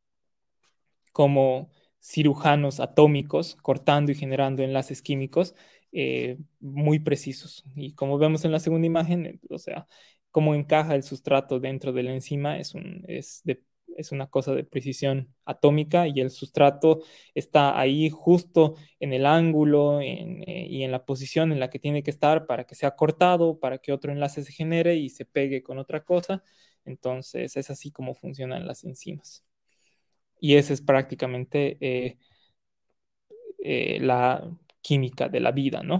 como cirujanos atómicos cortando y generando enlaces químicos eh, muy precisos. Y como vemos en la segunda imagen, eh, o sea, cómo encaja el sustrato dentro de la enzima es, un, es de es una cosa de precisión atómica, y el sustrato está ahí justo en el ángulo en, eh, y en la posición en la que tiene que estar para que sea cortado, para que otro enlace se genere y se pegue con otra cosa. Entonces es así como funcionan las enzimas. Y esa es prácticamente eh, eh, la química de la vida, ¿no?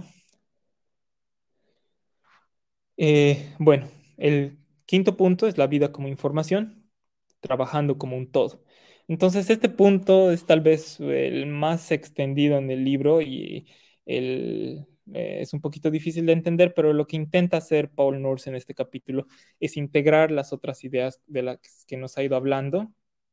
Eh, bueno, el quinto punto es la vida como información, trabajando como un todo. Entonces, este punto es tal vez el más extendido en el libro, y el, eh, es un poquito difícil de entender, pero lo que intenta hacer Paul Nurse en este capítulo es integrar las otras ideas de las que nos ha ido hablando,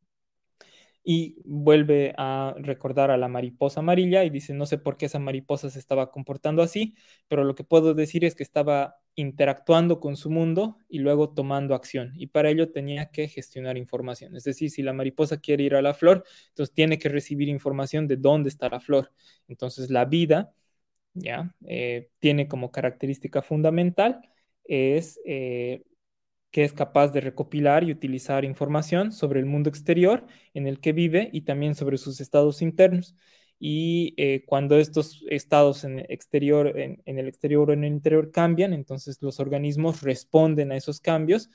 y vuelve a recordar a la mariposa amarilla y dice, no sé por qué esa mariposa se estaba comportando así, pero lo que puedo decir es que estaba interactuando con su mundo y luego tomando acción, y para ello tenía que gestionar información. Es decir, si la mariposa quiere ir a la flor, entonces tiene que recibir información de dónde está la flor. Entonces la vida, ¿ya? Eh, tiene como característica fundamental es... Eh, que es capaz de recopilar y utilizar información sobre el mundo exterior en el que vive y también sobre sus estados internos. Y eh, cuando estos estados en el exterior, en, en, el exterior o en el interior cambian, entonces los organismos responden a esos cambios.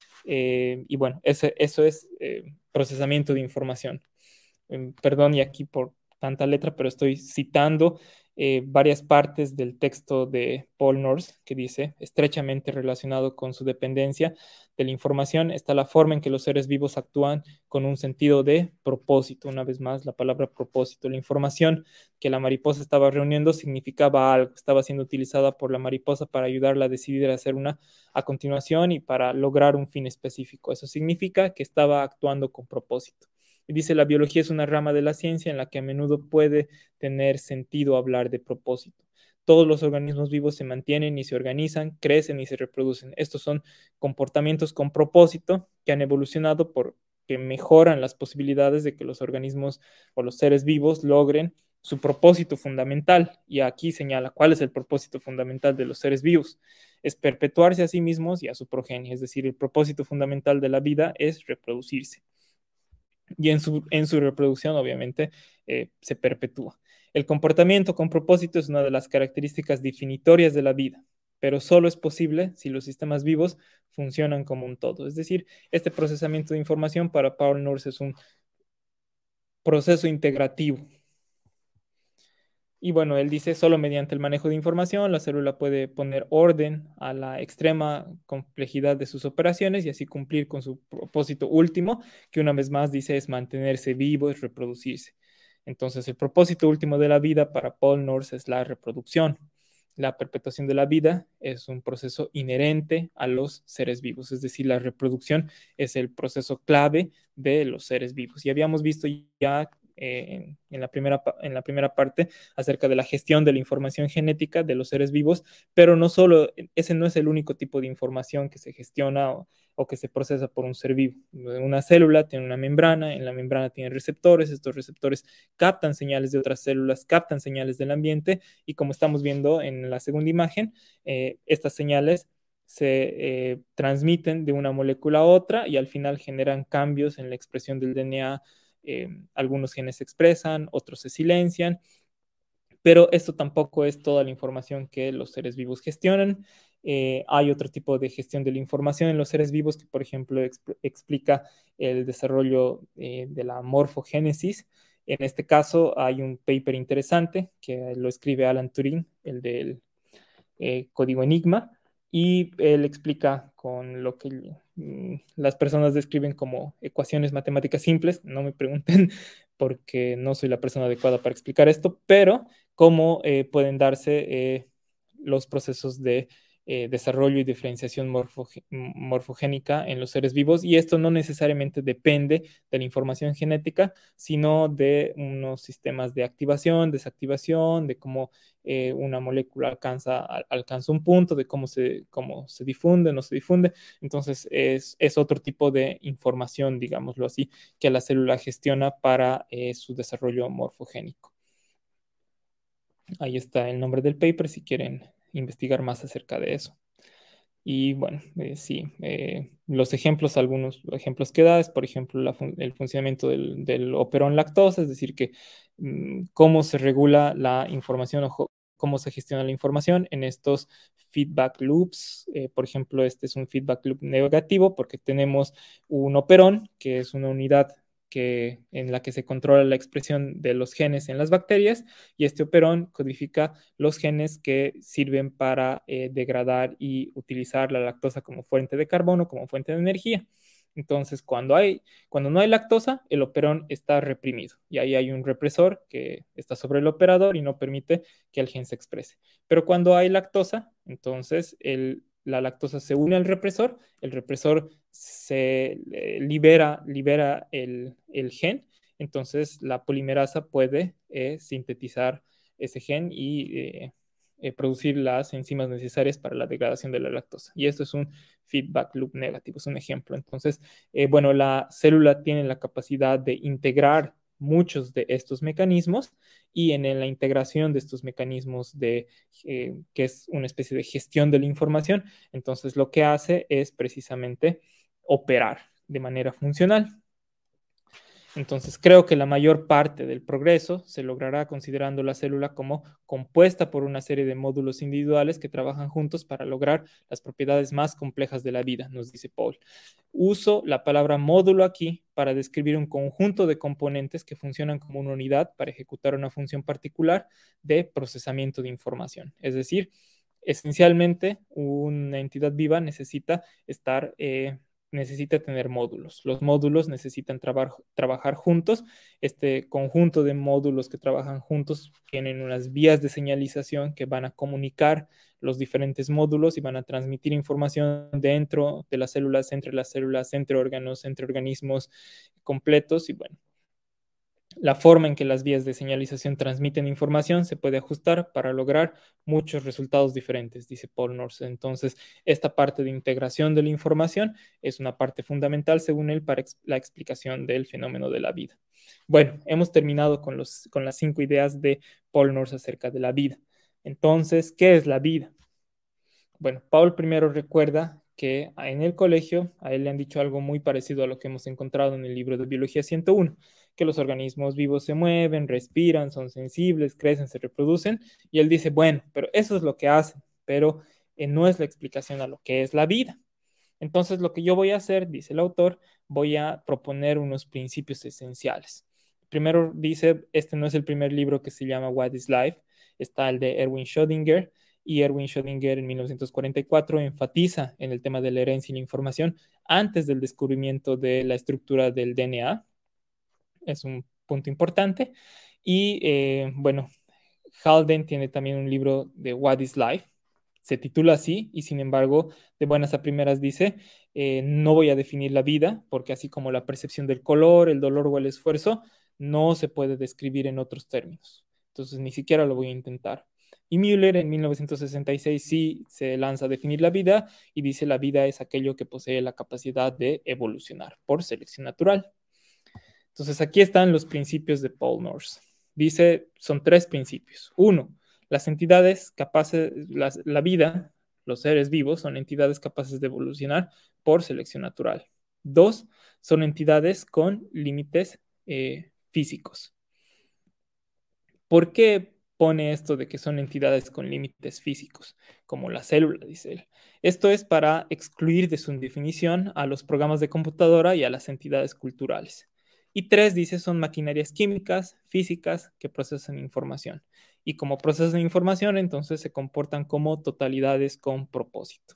Eh, y bueno, ese, eso es eh, procesamiento de información. Eh, perdón, y aquí por tanta letra, pero estoy citando eh, varias partes del texto de Paul Nurse, que dice, estrechamente relacionado con su dependencia de la información está la forma en que los seres vivos actúan con un sentido de propósito. Una vez más, la palabra propósito. La información que la mariposa estaba reuniendo significaba algo, estaba siendo utilizada por la mariposa para ayudarla a decidir hacer una a continuación y para lograr un fin específico. Eso significa que estaba actuando con propósito. Y dice, la biología es una rama de la ciencia en la que a menudo puede tener sentido hablar de propósito. Todos los organismos vivos se mantienen y se organizan, crecen y se reproducen. Estos son comportamientos con propósito que han evolucionado porque mejoran las posibilidades de que los organismos o los seres vivos logren su propósito fundamental. Y aquí señala cuál es el propósito fundamental de los seres vivos. Es perpetuarse a sí mismos y a su progenie. Es decir, el propósito fundamental de la vida es reproducirse. Y en su, en su reproducción, obviamente, eh, se perpetúa. El comportamiento con propósito es una de las características definitorias de la vida, pero solo es posible si los sistemas vivos funcionan como un todo. Es decir, este procesamiento de información para Paul Nurse es un proceso integrativo. Y bueno, él dice, solo mediante el manejo de información, la célula puede poner orden a la extrema complejidad de sus operaciones y así cumplir con su propósito último, que una vez más dice es mantenerse vivo, es reproducirse. Entonces, el propósito último de la vida para Paul Nurse es la reproducción. La perpetuación de la vida es un proceso inherente a los seres vivos, es decir, la reproducción es el proceso clave de los seres vivos. Y habíamos visto ya eh, en, la primera, en la primera parte acerca de la gestión de la información genética de los seres vivos, pero no solo, ese no es el único tipo de información que se gestiona o, o que se procesa por un ser vivo. Una célula tiene una membrana, en la membrana tiene receptores, estos receptores captan señales de otras células, captan señales del ambiente y como estamos viendo en la segunda imagen, eh, estas señales se eh, transmiten de una molécula a otra y al final generan cambios en la expresión del D N A. Eh, algunos genes se expresan, otros se silencian, pero esto tampoco es toda la información que los seres vivos gestionan. Eh, hay otro tipo de gestión de la información en los seres vivos que, por ejemplo, exp explica el desarrollo eh, de la morfogénesis. En este caso hay un paper interesante que lo escribe Alan Turing, el del eh, código Enigma, y él explica con lo que mm, las personas describen como ecuaciones matemáticas simples. No me pregunten porque no soy la persona adecuada para explicar esto, pero cómo eh, pueden darse eh, los procesos de eh, desarrollo y diferenciación morfoge morfogénica en los seres vivos, y esto no necesariamente depende de la información genética, sino de unos sistemas de activación, desactivación, de cómo eh, una molécula alcanza, alcanza un punto, de cómo se, cómo se difunde, no se difunde. Entonces es, es otro tipo de información, digámoslo así, que la célula gestiona para eh, su desarrollo morfogénico. Ahí está el nombre del paper si quieren investigar más acerca de eso. Y bueno, eh, sí, eh, los ejemplos, algunos ejemplos que da es, por ejemplo, la fun el funcionamiento del, del, operón lactosa, es decir, que mmm, cómo se regula la información o cómo se gestiona la información en estos feedback loops. Eh, por ejemplo, este es un feedback loop negativo porque tenemos un operón, que es una unidad que, en la que se controla la expresión de los genes en las bacterias, y este operón codifica los genes que sirven para eh, degradar y utilizar la lactosa como fuente de carbono, como fuente de energía. Entonces, cuando, hay, cuando no hay lactosa, el operón está reprimido y ahí hay un represor que está sobre el operador y no permite que el gen se exprese. Pero cuando hay lactosa, entonces el, la lactosa se une al represor, el represor se eh, libera, libera el, el gen, entonces la polimerasa puede eh, sintetizar ese gen y eh, eh, producir las enzimas necesarias para la degradación de la lactosa. Y esto es un feedback loop negativo, es un ejemplo. Entonces, eh, bueno, la célula tiene la capacidad de integrar muchos de estos mecanismos y en, en la integración de estos mecanismos de, eh, que es una especie de gestión de la información, entonces lo que hace es precisamente operar de manera funcional. Entonces, creo que la mayor parte del progreso se logrará considerando la célula como compuesta por una serie de módulos individuales que trabajan juntos para lograr las propiedades más complejas de la vida, nos dice Paul. Uso la palabra módulo aquí para describir un conjunto de componentes que funcionan como una unidad para ejecutar una función particular de procesamiento de información. Es decir, esencialmente, una entidad viva necesita estar... Eh, necesita tener módulos. Los módulos necesitan traba trabajar juntos. Este conjunto de módulos que trabajan juntos tienen unas vías de señalización que van a comunicar los diferentes módulos y van a transmitir información dentro de las células, entre las células, entre órganos, entre organismos completos y bueno. La forma en que las vías de señalización transmiten información se puede ajustar para lograr muchos resultados diferentes, dice Paul Nurse. Entonces, esta parte de integración de la información es una parte fundamental, según él, para ex la explicación del fenómeno de la vida. Bueno, hemos terminado con, los, con las cinco ideas de Paul Nurse acerca de la vida. Entonces, ¿qué es la vida? Bueno, Paul primero recuerda que en el colegio a él le han dicho algo muy parecido a lo que hemos encontrado en el libro de Biología ciento uno, que los organismos vivos se mueven, respiran, son sensibles, crecen, se reproducen, y él dice, bueno, pero eso es lo que hacen, pero eh, no es la explicación a lo que es la vida. Entonces, lo que yo voy a hacer, dice el autor, voy a proponer unos principios esenciales. Primero dice, este no es el primer libro que se llama What is Life, está el de Erwin Schrödinger, y Erwin Schrödinger en mil novecientos cuarenta y cuatro enfatiza en el tema de la herencia y la información antes del descubrimiento de la estructura del D N A. Es un punto importante. Y eh, bueno, Haldane tiene también un libro de What is Life. Se titula así y sin embargo, de buenas a primeras dice, eh, no voy a definir la vida porque así como la percepción del color, el dolor o el esfuerzo, no se puede describir en otros términos. Entonces ni siquiera lo voy a intentar. Y Müller en mil novecientos sesenta y seis sí se lanza a definir la vida y dice la vida es aquello que posee la capacidad de evolucionar por selección natural. Entonces aquí están los principios de Paul North. Dice, son tres principios. Uno, las entidades capaces, las, la vida, los seres vivos, son entidades capaces de evolucionar por selección natural. Dos, son entidades con límites eh, físicos. ¿Por qué pone esto de que son entidades con límites físicos, como la célula, dice él? Esto es para excluir de su definición a los programas de computadora y a las entidades culturales. Y tres, dice, son maquinarias químicas, físicas, que procesan información. Y como procesan información, entonces se comportan como totalidades con propósito.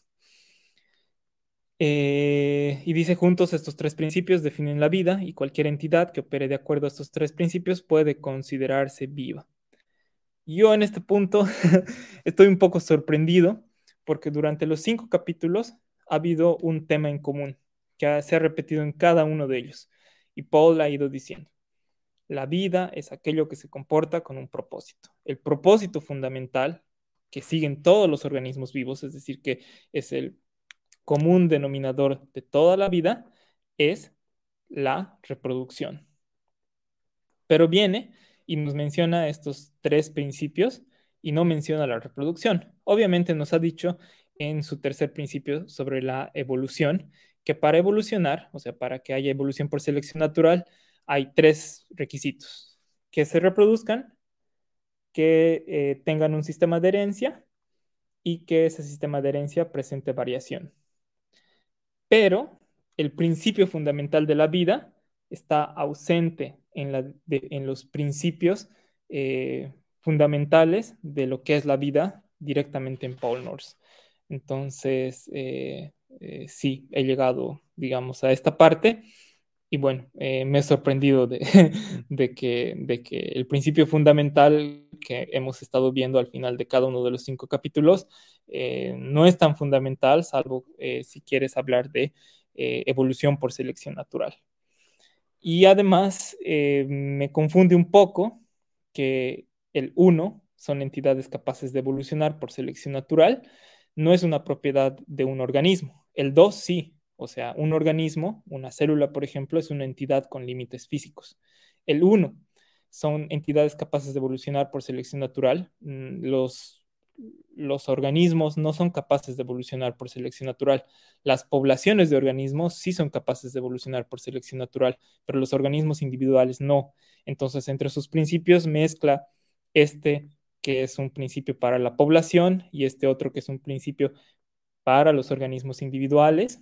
Eh, y dice, juntos estos tres principios definen la vida y cualquier entidad que opere de acuerdo a estos tres principios puede considerarse viva. Yo en este punto estoy un poco sorprendido porque durante los cinco capítulos ha habido un tema en común que se ha repetido en cada uno de ellos. Y Paul ha ido diciendo, la vida es aquello que se comporta con un propósito. El propósito fundamental que siguen todos los organismos vivos, es decir, que es el común denominador de toda la vida, es la reproducción. Pero viene y nos menciona estos tres principios y no menciona la reproducción. Obviamente nos ha dicho en su tercer principio sobre la evolución que para evolucionar, o sea, para que haya evolución por selección natural, hay tres requisitos: que se reproduzcan, que eh, tengan un sistema de herencia y que ese sistema de herencia presente variación. Pero el principio fundamental de la vida está ausente en, la, de, en los principios eh, fundamentales de lo que es la vida directamente en Paul North. Entonces, eh, eh, sí, he llegado, digamos, a esta parte y bueno, eh, me he sorprendido de, de, que, de que el principio fundamental que hemos estado viendo al final de cada uno de los cinco capítulos eh, no es tan fundamental, salvo eh, si quieres hablar de eh, evolución por selección natural. Y además eh, me confunde un poco que el uno son entidades capaces de evolucionar por selección natural, no es una propiedad de un organismo. El dos sí, o sea, un organismo, una célula, por ejemplo, es una entidad con límites físicos. El uno son entidades capaces de evolucionar por selección natural. Los, los organismos no son capaces de evolucionar por selección natural. Las poblaciones de organismos sí son capaces de evolucionar por selección natural, pero los organismos individuales no. Entonces, entre sus principios mezcla este que es un principio para la población y este otro que es un principio para los organismos individuales.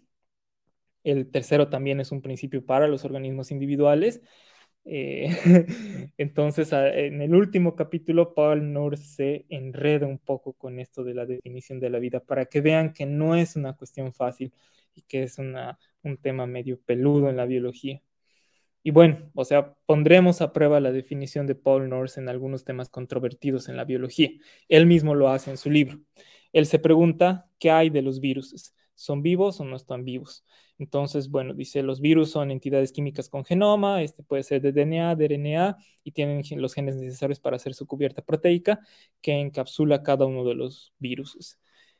El tercero también es un principio para los organismos individuales. Eh, entonces, a, en el último capítulo, Paul North se enreda un poco con esto de la definición de la vida para que vean que no es una cuestión fácil y que es una, un tema medio peludo en la biología. Y bueno, o sea, pondremos a prueba la definición de Paul North en algunos temas controvertidos en la biología. Él mismo lo hace en su libro. Él se pregunta, ¿qué hay de los virus? ¿Son vivos o no están vivos? Entonces, bueno, dice, los virus son entidades químicas con genoma, este puede ser de D N A, de R N A, y tienen los genes necesarios para hacer su cubierta proteica que encapsula cada uno de los virus.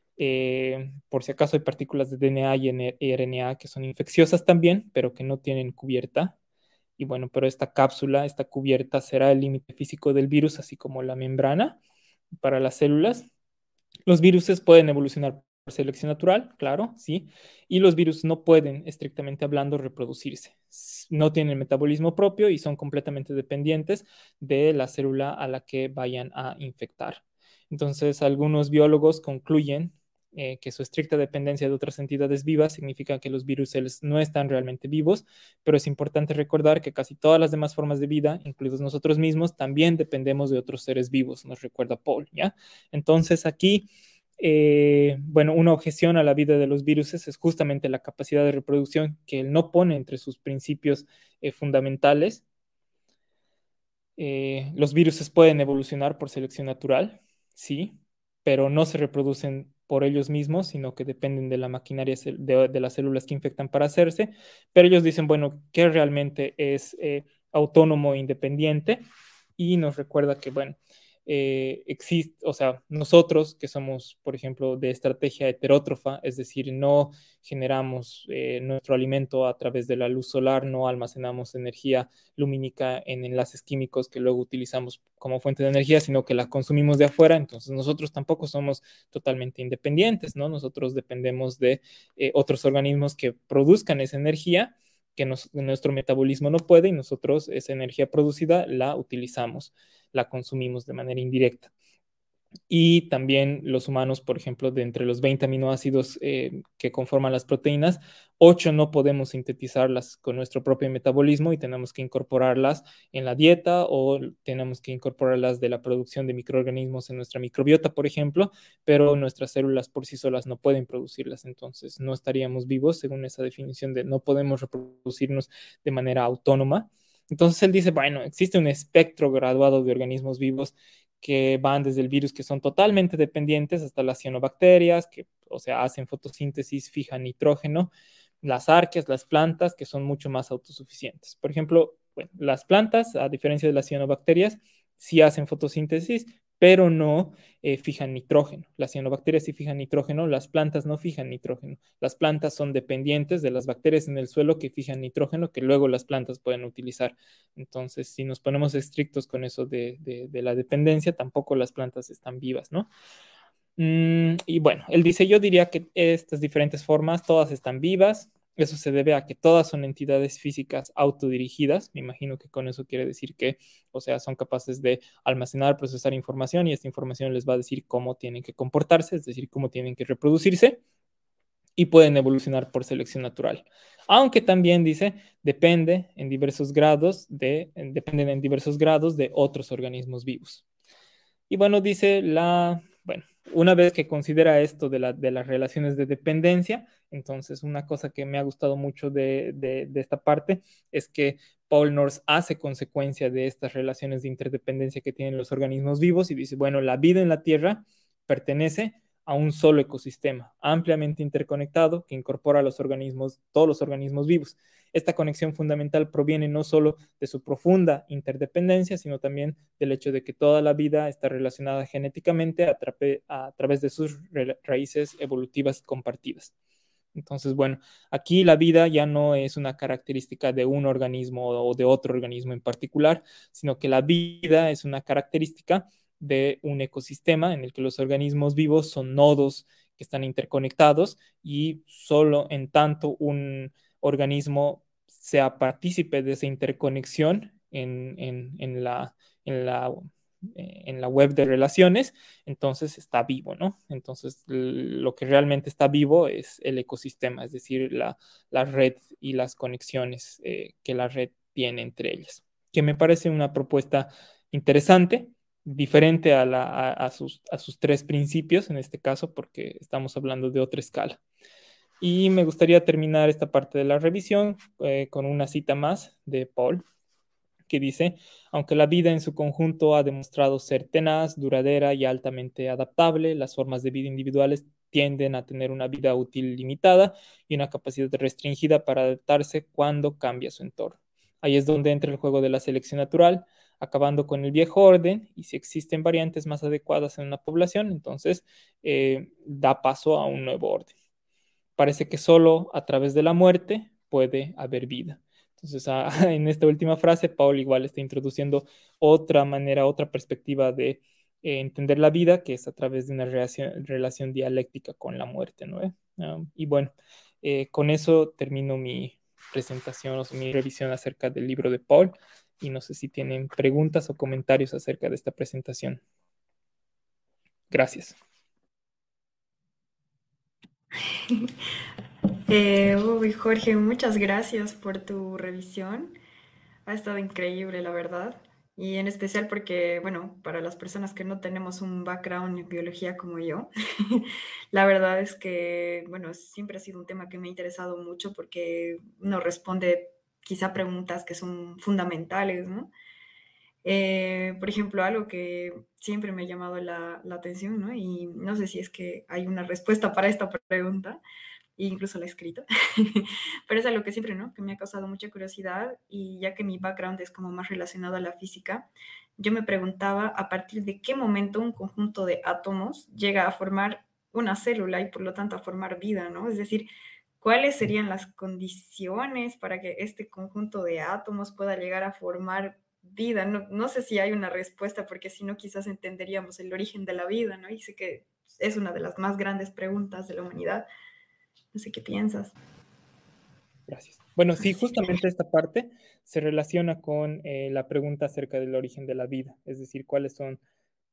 Eh, por si acaso hay partículas de D N A y R N A que son infecciosas también, pero que no tienen cubierta. Y bueno, pero esta cápsula, esta cubierta será el límite físico del virus, así como la membrana para las células. Los virus pueden evolucionar por selección natural, claro, sí, y los virus no pueden, estrictamente hablando, reproducirse. No tienen metabolismo propio y son completamente dependientes de la célula a la que vayan a infectar. Entonces, algunos biólogos concluyen eh, que su estricta dependencia de otras entidades vivas significa que los virus no están realmente vivos, pero es importante recordar que casi todas las demás formas de vida, incluidos nosotros mismos, también dependemos de otros seres vivos, nos recuerda Paul, ¿ya? Entonces aquí, eh, bueno, una objeción a la vida de los virus es justamente la capacidad de reproducción que él no pone entre sus principios eh, fundamentales. Eh, los virus pueden evolucionar por selección natural, sí, pero no se reproducen por ellos mismos, sino que dependen de la maquinaria de, de las células que infectan para hacerse. Pero ellos dicen, bueno, ¿qué realmente es eh, autónomo e independiente? Y nos recuerda que, bueno, eh, existe, o sea, nosotros que somos, por ejemplo, de estrategia heterótrofa, es decir, no generamos eh, nuestro alimento a través de la luz solar, no almacenamos energía lumínica en enlaces químicos que luego utilizamos como fuente de energía, sino que la consumimos de afuera, entonces nosotros tampoco somos totalmente independientes, ¿no? Nosotros dependemos de eh, otros organismos que produzcan esa energía que nos, nuestro metabolismo no puede y nosotros esa energía producida la utilizamos, la consumimos de manera indirecta. Y también los humanos, por ejemplo, de entre los veinte aminoácidos eh, que conforman las proteínas, ocho no podemos sintetizarlas con nuestro propio metabolismo y tenemos que incorporarlas en la dieta o tenemos que incorporarlas de la producción de microorganismos en nuestra microbiota, por ejemplo, pero nuestras células por sí solas no pueden producirlas, entonces no estaríamos vivos según esa definición de no podemos reproducirnos de manera autónoma. Entonces él dice, bueno, existe un espectro graduado de organismos vivos que van desde el virus que son totalmente dependientes hasta las cianobacterias, que, o sea, hacen fotosíntesis, fijan nitrógeno, las arqueas, las plantas, que son mucho más autosuficientes. Por ejemplo, bueno, las plantas, a diferencia de las cianobacterias, sí hacen fotosíntesis, pero no eh, fijan nitrógeno. Las cianobacterias sí fijan nitrógeno, las plantas no fijan nitrógeno. Las plantas son dependientes de las bacterias en el suelo que fijan nitrógeno, que luego las plantas pueden utilizar. Entonces, si nos ponemos estrictos con eso de, de, de la dependencia, tampoco las plantas están vivas, ¿no? Mm, y bueno, él dice, yo diría que estas diferentes formas, todas están vivas. Eso se debe a que todas son entidades físicas autodirigidas. Me imagino que con eso quiere decir que, o sea, son capaces de almacenar, procesar información y esta información les va a decir cómo tienen que comportarse, es decir, cómo tienen que reproducirse y pueden evolucionar por selección natural. Aunque también dice, depende en diversos grados de, dependen en diversos grados de otros organismos vivos. Y bueno, dice la, bueno, una vez que considera esto de, la, de las relaciones de dependencia, entonces una cosa que me ha gustado mucho de, de, de esta parte es que Paul Nors hace consecuencia de estas relaciones de interdependencia que tienen los organismos vivos y dice, bueno, la vida en la Tierra pertenece a un solo ecosistema ampliamente interconectado que incorpora a los organismos, todos los organismos vivos. Esta conexión fundamental proviene no solo de su profunda interdependencia, sino también del hecho de que toda la vida está relacionada genéticamente a, tra a través de sus raíces evolutivas compartidas. Entonces, bueno, aquí la vida ya no es una característica de un organismo o de otro organismo en particular, sino que la vida es una característica de un ecosistema en el que los organismos vivos son nodos que están interconectados y solo en tanto un organismo sea partícipe de esa interconexión en, en, en la, en la en la web de relaciones, entonces está vivo, ¿no? Entonces lo que realmente está vivo es el ecosistema, es decir, la, la red y las conexiones eh, que la red tiene entre ellas, que me parece una propuesta interesante, diferente a, la, a, a, sus, a sus tres principios en este caso, porque estamos hablando de otra escala. Y me gustaría terminar esta parte de la revisión eh, con una cita más de Paul, que dice, aunque la vida en su conjunto ha demostrado ser tenaz, duradera y altamente adaptable, las formas de vida individuales tienden a tener una vida útil limitada y una capacidad restringida para adaptarse cuando cambia su entorno. Ahí es donde entra el juego de la selección natural, acabando con el viejo orden, y si existen variantes más adecuadas en una población, entonces eh, da paso a un nuevo orden. Parece que solo a través de la muerte puede haber vida. Entonces, ah, en esta última frase, Paul igual está introduciendo otra manera, otra perspectiva de eh, entender la vida, que es a través de una relación, relación dialéctica con la muerte, ¿no? ¿Eh? Um, y bueno, eh, con eso termino mi presentación, o sea, mi revisión acerca del libro de Paul, y no sé si tienen preguntas o comentarios acerca de esta presentación. Gracias. Eh, uy, Jorge, muchas gracias por tu revisión. Ha estado increíble, la verdad. Y en especial porque, bueno, para las personas que no tenemos un background en biología como yo, la verdad es que, bueno, siempre ha sido un tema que me ha interesado mucho porque nos responde quizá preguntas que son fundamentales, ¿no? Eh, por ejemplo, algo que siempre me ha llamado la, la atención, ¿no? Y no sé si es que hay una respuesta para esta pregunta, e incluso la he escrito, pero es algo que siempre, ¿no? Que me ha causado mucha curiosidad y ya que mi background es como más relacionado a la física, yo me preguntaba a partir de qué momento un conjunto de átomos llega a formar una célula y por lo tanto a formar vida, ¿no? Es decir, ¿cuáles serían las condiciones para que este conjunto de átomos pueda llegar a formar vida? No, no sé si hay una respuesta, porque si no, quizás entenderíamos el origen de la vida, ¿no? Y sé que es una de las más grandes preguntas de la humanidad. No sé qué piensas. Gracias. Bueno, sí, justamente esta parte se relaciona con eh, la pregunta acerca del origen de la vida, es decir, cuáles son,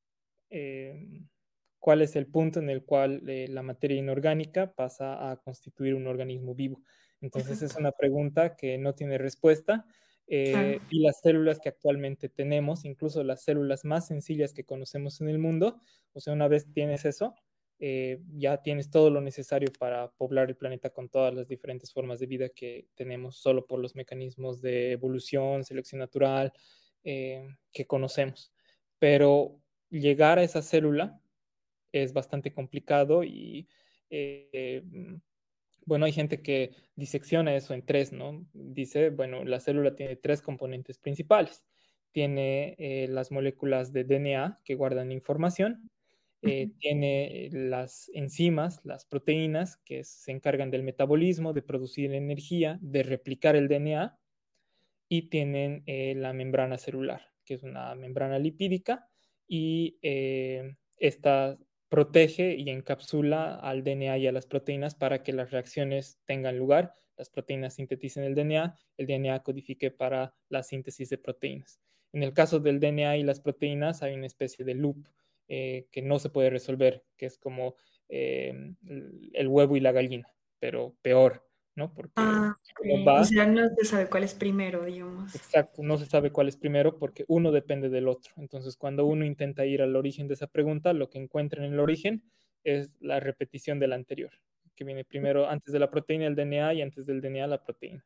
eh, cuál es el punto en el cual eh, la materia inorgánica pasa a constituir un organismo vivo. Entonces es Exacto, una pregunta que no tiene respuesta claro. eh, y las células que actualmente tenemos, incluso las células más sencillas que conocemos en el mundo, o sea, una vez tienes eso, eh, ya tienes todo lo necesario para poblar el planeta con todas las diferentes formas de vida que tenemos solo por los mecanismos de evolución, selección natural, eh, que conocemos. Pero llegar a esa célula es bastante complicado y eh, bueno, hay gente que disecciona eso en tres, ¿no? Dice, bueno, la célula tiene tres componentes principales. Tiene eh, las moléculas de D N A que guardan información, eh, tiene las enzimas, las proteínas que se encargan del metabolismo, de producir energía, de replicar el D N A, y tienen eh, la membrana celular, que es una membrana lipídica, y eh, esta protege y encapsula al D N A y a las proteínas para que las reacciones tengan lugar, las proteínas sinteticen el D N A, el D N A codifique para la síntesis de proteínas. En el caso del D N A y las proteínas hay una especie de loop eh, que no se puede resolver, que es como eh, el huevo y la gallina, pero peor, ¿no? Porque Ah, uno ok. O va. sea, no se sabe cuál es primero, digamos. Exacto, no se sabe cuál es primero porque uno depende del otro. Entonces, cuando uno intenta ir al origen de esa pregunta, lo que encuentra en el origen es la repetición de la anterior, que viene primero antes de la proteína el D N A y antes del D N A la proteína,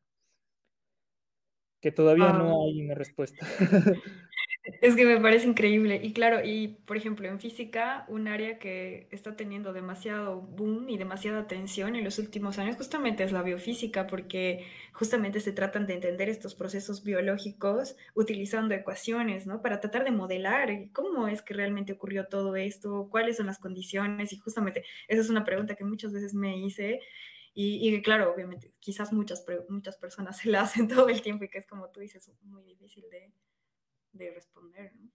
que todavía Ah, no hay una respuesta. es que me parece increíble. Y claro, y por ejemplo, en física, un área que está teniendo demasiado boom y demasiada atención en los últimos años justamente es la biofísica, porque justamente se tratan de entender estos procesos biológicos utilizando ecuaciones, ¿no? Para tratar de modelar cómo es que realmente ocurrió todo esto, cuáles son las condiciones. Y justamente esa es una pregunta que muchas veces me hice. Y, y claro, obviamente, quizás muchas, pre- muchas personas se la hacen todo el tiempo y que es como tú dices, muy difícil de de responder, ¿no?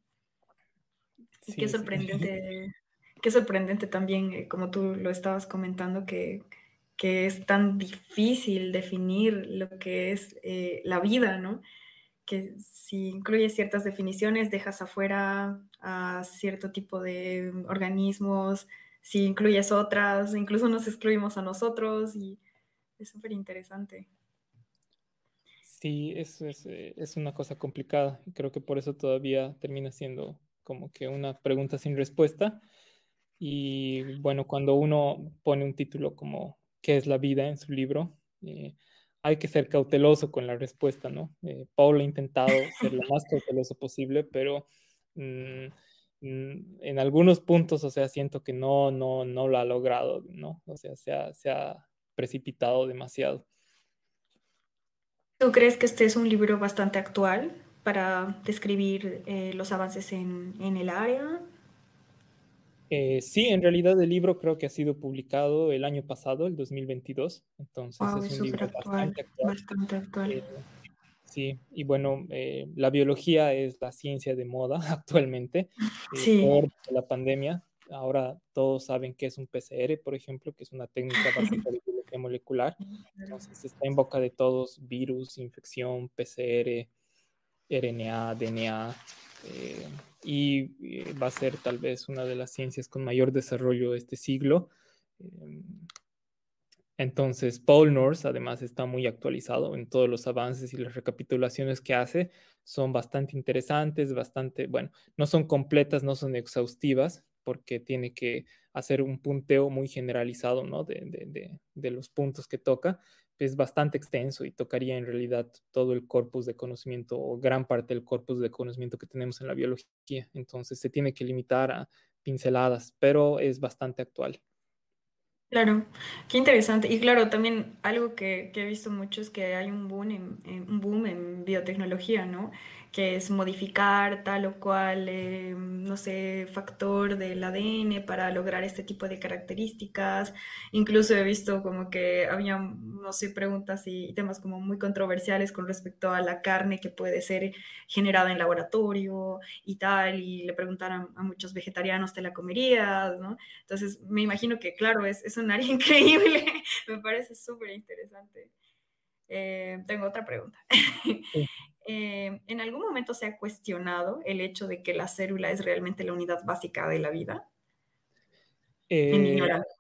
Y qué Sí, sí. sorprendente, qué sorprendente también, eh, como tú lo estabas comentando, que, que es tan difícil definir lo que es eh, la vida, ¿no? Que si incluyes ciertas definiciones, dejas afuera a cierto tipo de organismos, si incluyes otras, incluso nos excluimos a nosotros y es súper interesante. Sí, es, es, eh, es una cosa complicada y creo que por eso todavía termina siendo como que una pregunta sin respuesta. Y bueno, cuando uno pone un título como ¿Qué es la vida? En su libro, eh, hay que ser cauteloso con la respuesta, ¿no? Eh, Paul ha intentado ser lo más cauteloso posible, pero mm, mm, en algunos puntos, o sea, siento que no, no, no lo ha logrado, ¿no? O sea, se ha, se ha precipitado demasiado. ¿Tú crees que este es un libro bastante actual para describir eh, los avances en, en el área? Eh, sí, en realidad el libro creo que ha sido publicado el año pasado, el dos mil veintidós, entonces Wow, es es un súper libro actual, bastante actual. bastante actual. Eh, sí, y bueno, eh, la biología es la ciencia de moda actualmente, eh, Sí, por la pandemia. Ahora todos saben qué es un P C R, por ejemplo, que es una técnica básica de biología molecular. Entonces está en boca de todos, virus, infección, P C R, R N A, D N A, eh, y eh, va a ser tal vez una de las ciencias con mayor desarrollo este siglo. Eh, Entonces, Paul North además está muy actualizado en todos los avances y las recapitulaciones que hace son bastante interesantes, bastante, bueno, no son completas, no son exhaustivas, porque tiene que hacer un punteo muy generalizado, ¿no? De, de, de, de los puntos que toca. Es bastante extenso y tocaría en realidad todo el corpus de conocimiento o gran parte del corpus de conocimiento que tenemos en la biología. Entonces, se tiene que limitar a pinceladas, pero es bastante actual. Claro, qué interesante. Y claro, también algo que, que he visto mucho es que hay un boom en, en- un boom en biotecnología, ¿no? Que es modificar tal o cual, eh, no sé, factor del A D N para lograr este tipo de características. Incluso he visto como que había, no sé, preguntas y temas como muy controversiales con respecto a la carne que puede ser generada en laboratorio y tal, y le preguntaron a muchos vegetarianos, ¿te la comerías, no? Entonces, me imagino que, claro, es, es un área increíble, me parece súper interesante. Eh, tengo otra pregunta. Eh, ¿en algún momento se ha cuestionado el hecho de que la célula es realmente la unidad básica de la vida? En mi Eh, ignorancia.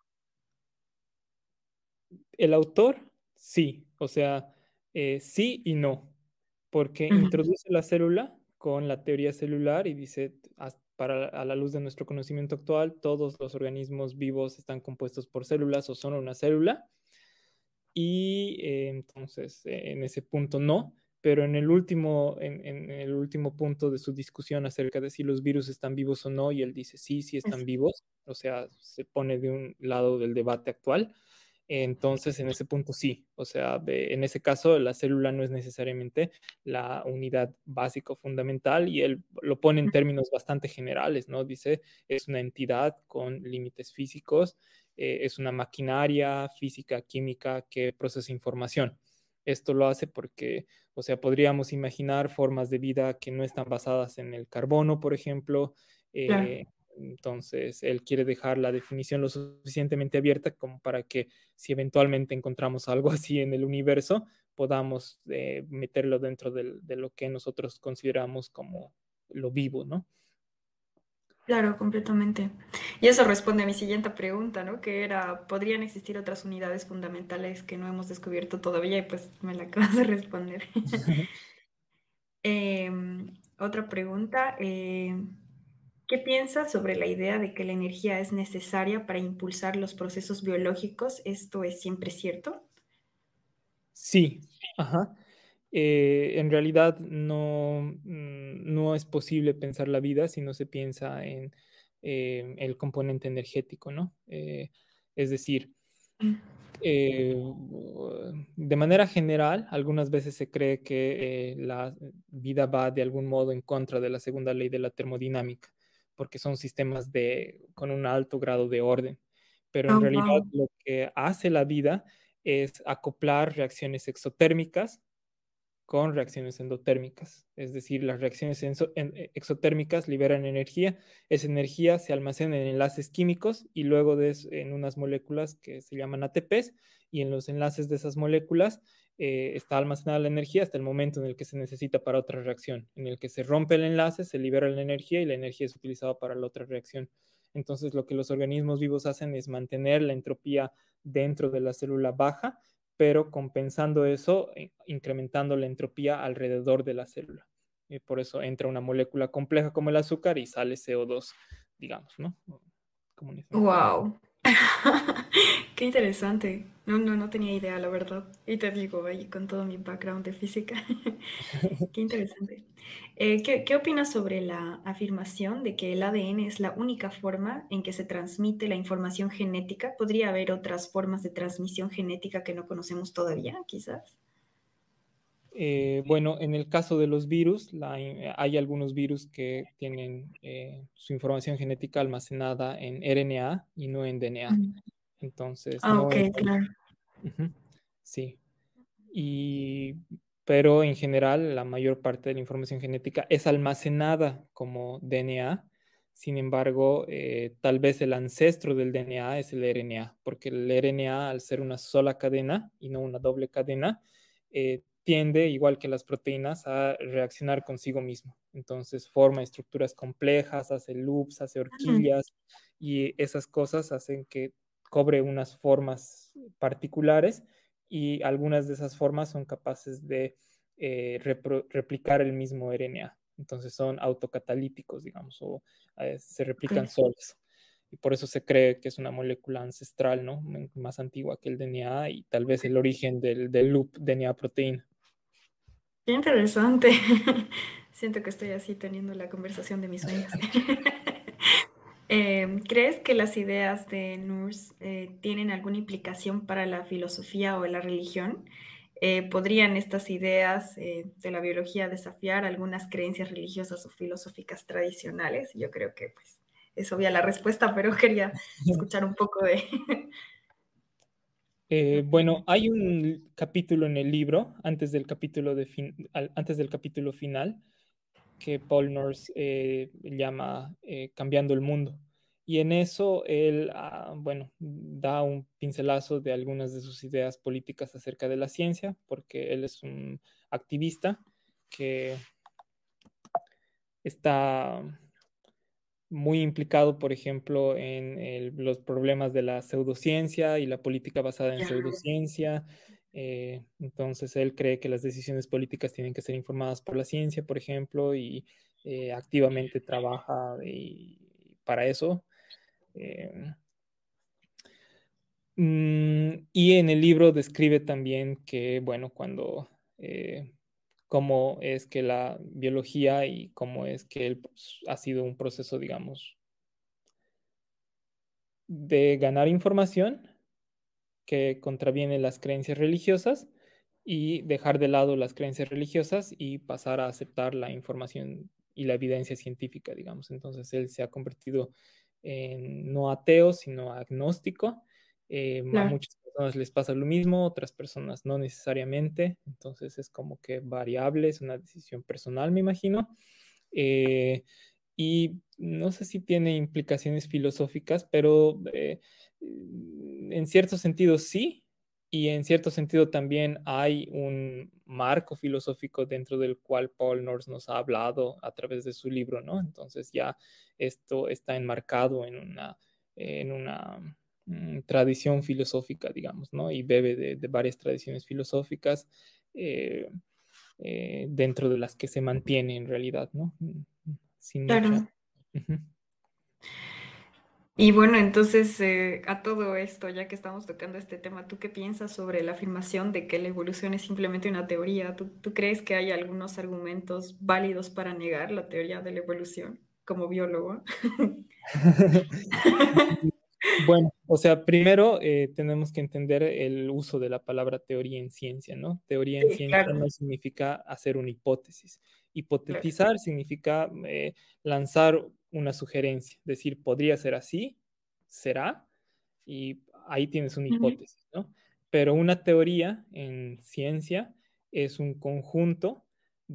El autor, sí, o sea, eh, sí y no, porque Ujú. introduce la célula con la teoría celular y dice, "As- para, a la luz de nuestro conocimiento actual, todos los organismos vivos están compuestos por células o son una célula, y eh, entonces eh, en ese punto no, pero en el último, en, en el último punto de su discusión acerca de si los virus están vivos o no, y él dice sí, sí están Es- vivos, o sea, se pone de un lado del debate actual. Entonces, en ese punto sí, o sea, de- en ese caso la célula no es necesariamente la unidad básica o fundamental y él lo pone en términos bastante generales, ¿no? Dice, es una entidad con límites físicos, eh, es una maquinaria física, química que procesa información. Esto lo hace porque, o sea, podríamos imaginar formas de vida que no están basadas en el carbono, por ejemplo. Claro, eh, entonces, él quiere dejar la definición lo suficientemente abierta como para que si eventualmente encontramos algo así en el universo, podamos eh, meterlo dentro del- de lo que nosotros consideramos como lo vivo, ¿no? claro, completamente. Y eso responde a mi siguiente pregunta, ¿no? Que era, ¿podrían existir otras unidades fundamentales que no hemos descubierto todavía? Y pues me la acabas de responder. Em, otra pregunta. em, ¿Qué piensas sobre la idea de que la energía es necesaria para impulsar los procesos biológicos? ¿Esto es siempre cierto? Sí, ajá. Eh, en realidad no, mm, no es posible pensar la vida si no se piensa en eh, el componente energético, ¿no? Eh, es decir, Mm. eh, de manera general, algunas veces se cree que eh, la vida va de algún modo en contra de la segunda ley de la termodinámica, porque son sistemas de, con un alto grado de orden. Pero en Oh, realidad wow. lo que hace la vida es acoplar reacciones exotérmicas con reacciones endotérmicas. Es decir, las reacciones enso- en- eh, exotérmicas liberan energía, esa energía se almacena en enlaces químicos y luego de eso en unas moléculas que se llaman A T Ps y en los enlaces de esas moléculas eh, está almacenada la energía hasta el momento en el que se necesita para otra reacción, en el que se rompe el enlace, se libera la energía y la energía es utilizada para la otra reacción. Entonces, lo que los organismos vivos hacen es mantener la entropía dentro de la célula baja, pero compensando eso, eh, incrementando la entropía alrededor de la célula. Y por eso entra una molécula compleja como el azúcar y sale C O dos, digamos, ¿no? Como un ejemplo. Wow. Qué interesante. No, no, no tenía idea, la verdad. Y te digo, ahí con todo mi background de física. Qué interesante. Eh, ¿qué, qué opinas sobre la afirmación de que el A D N es la única forma en que se transmite la información genética? ¿Podría haber otras formas de transmisión genética que no conocemos todavía, quizás? Eh, bueno, en el caso de los virus, la- eh, hay algunos virus que tienen eh, su información genética almacenada en R N A y no en D N A. Mm. Entonces, Ah, no ok, es... claro. Ujú, sí. Y, pero en general la mayor parte de la información genética es almacenada como D N A. Sin embargo, eh, tal vez el ancestro del D N A es el R N A, porque el R N A, al ser una sola cadena y no una doble cadena, eh, tiende, igual que las proteínas, a reaccionar consigo mismo. Entonces forma estructuras complejas, hace loops, hace Mm. horquillas y esas cosas hacen que cobre unas formas particulares y algunas de esas formas son capaces de eh, repro- replicar el mismo R N A. Entonces son autocatalíticos, digamos, o eh, se replican Ok. solos. Y por eso se cree que es una molécula ancestral, ¿no? M- Más antigua que el D N A y tal vez el origen del, del loop D N A-proteína. Qué interesante. Siento que estoy así teniendo la conversación de mis sueños. Em, ¿crees que las ideas de Nurs eh, tienen alguna implicación para la filosofía o la religión? Eh, ¿podrían estas ideas eh, de la biología desafiar algunas creencias religiosas o filosóficas tradicionales? Yo creo que pues es obvia la respuesta, pero quería escuchar un poco de tu Eh, bueno, opinión. hay un capítulo en el libro, antes del capítulo, de fin- al- antes del capítulo final, que Paul Nors eh, llama eh, Cambiando el Mundo. Y en eso él, ah, bueno, da un pincelazo de algunas de sus ideas políticas acerca de la ciencia, porque él es un activista que está muy implicado, por ejemplo, en el- los problemas de la pseudociencia y la política basada en Ya, pseudociencia. Eh, entonces, él cree que las decisiones políticas tienen que ser informadas por la ciencia, por ejemplo, y eh, activamente trabaja y- para eso. Eh, mm, y en el libro describe también que, bueno, cuando... eh, cómo es que la biología y cómo es que él pues, ha sido un proceso, digamos, de ganar información que contraviene las creencias religiosas y dejar de lado las creencias religiosas y pasar a aceptar la información y la evidencia científica, digamos. Entonces él se ha convertido en no ateo, sino agnóstico. Eh, a claro. muchas personas les pasa lo mismo, otras personas no necesariamente. Entonces es como que variable, es una decisión personal, me imagino. Eh, y no sé si tiene implicaciones filosóficas, pero eh, en cierto sentido sí, y en cierto sentido también hay un marco filosófico dentro del cual Paul Nors nos ha hablado a través de su libro, ¿no? Entonces ya esto está enmarcado en una, en una mm, tradición filosófica, digamos, ¿no? Y bebe de, de varias tradiciones filosóficas. Eh, eh, dentro de las que se mantiene en realidad, ¿no? Sin mucha... Claro. Ujú. Y bueno, entonces eh, a todo esto, ya que estamos tocando este tema, ¿tú qué piensas sobre la afirmación de que la evolución es simplemente una teoría? ¿Tú, tú crees que hay algunos argumentos válidos para negar la teoría de la evolución como biólogo? Bueno, o sea, primero eh, tenemos que entender el uso de la palabra teoría en ciencia, ¿no? Teoría en Sí, ciencia claro, no significa hacer una hipótesis. claro. Hipotetizar significa eh, lanzar una sugerencia, decir, podría ser así, será, y ahí tienes una Ujú, hipótesis, ¿no? Pero una teoría en ciencia es un conjunto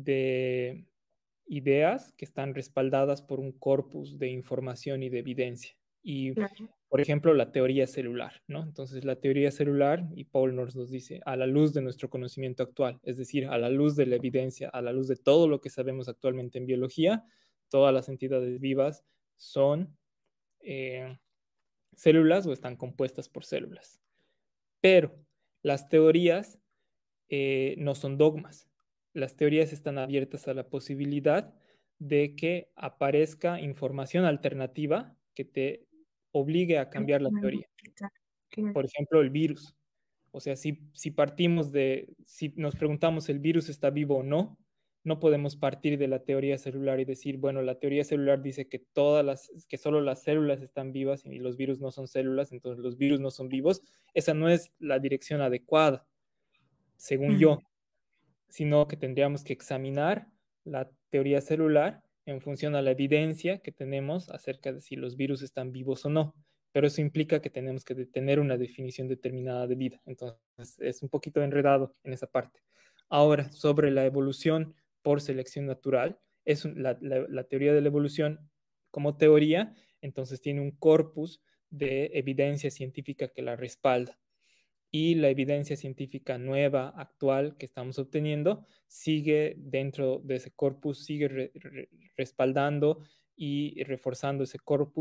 de ideas que están respaldadas por un corpus de información y de evidencia. Y, claro. por ejemplo, la teoría celular, ¿no? Entonces, la teoría celular, y Paul nos, nos dice, a la luz de nuestro conocimiento actual, es decir, a la luz de la evidencia, a la luz de todo lo que sabemos actualmente en biología, todas las entidades vivas son eh, células o están compuestas por células. Pero las teorías eh, no son dogmas. Las teorías están abiertas a la posibilidad de que aparezca información alternativa que te obligue a cambiar la teoría. Claro, claro. Por ejemplo, el virus. O sea, si, si partimos de, si nos preguntamos si el virus está vivo o no, no podemos partir de la teoría celular y decir, bueno, la teoría celular dice que todas las, que solo las células están vivas y los virus no son células, entonces los virus no son vivos. Esa no es la dirección adecuada, según Mm, yo, sino que tendríamos que examinar la teoría celular en función a la evidencia que tenemos acerca de si los virus están vivos o no. Pero eso implica que tenemos que tener una definición determinada de vida. Entonces, es un poquito enredado en esa parte. Ahora, sobre la evolución por selección natural, es un- la, la- la teoría de la evolución como teoría, entonces tiene un corpus de evidencia científica que la respalda y la evidencia científica nueva, actual que estamos obteniendo, sigue dentro de ese corpus, sigue re- re- respaldando y reforzando ese corpus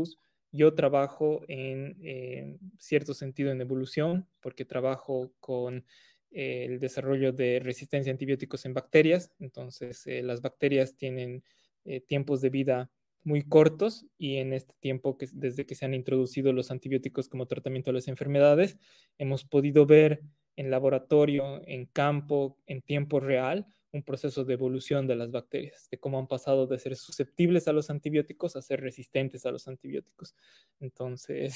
Yo trabajo en eh, cierto sentido en evolución, porque trabajo con eh, el desarrollo de resistencia a antibióticos en bacterias. Entonces, eh, las bacterias tienen eh, tiempos de vida muy cortos y en este tiempo, que, desde que se han introducido los antibióticos como tratamiento de las enfermedades, hemos podido ver en laboratorio, en campo, en tiempo real, un proceso de evolución de las bacterias, de cómo han pasado de ser susceptibles a los antibióticos a ser resistentes a los antibióticos. Entonces,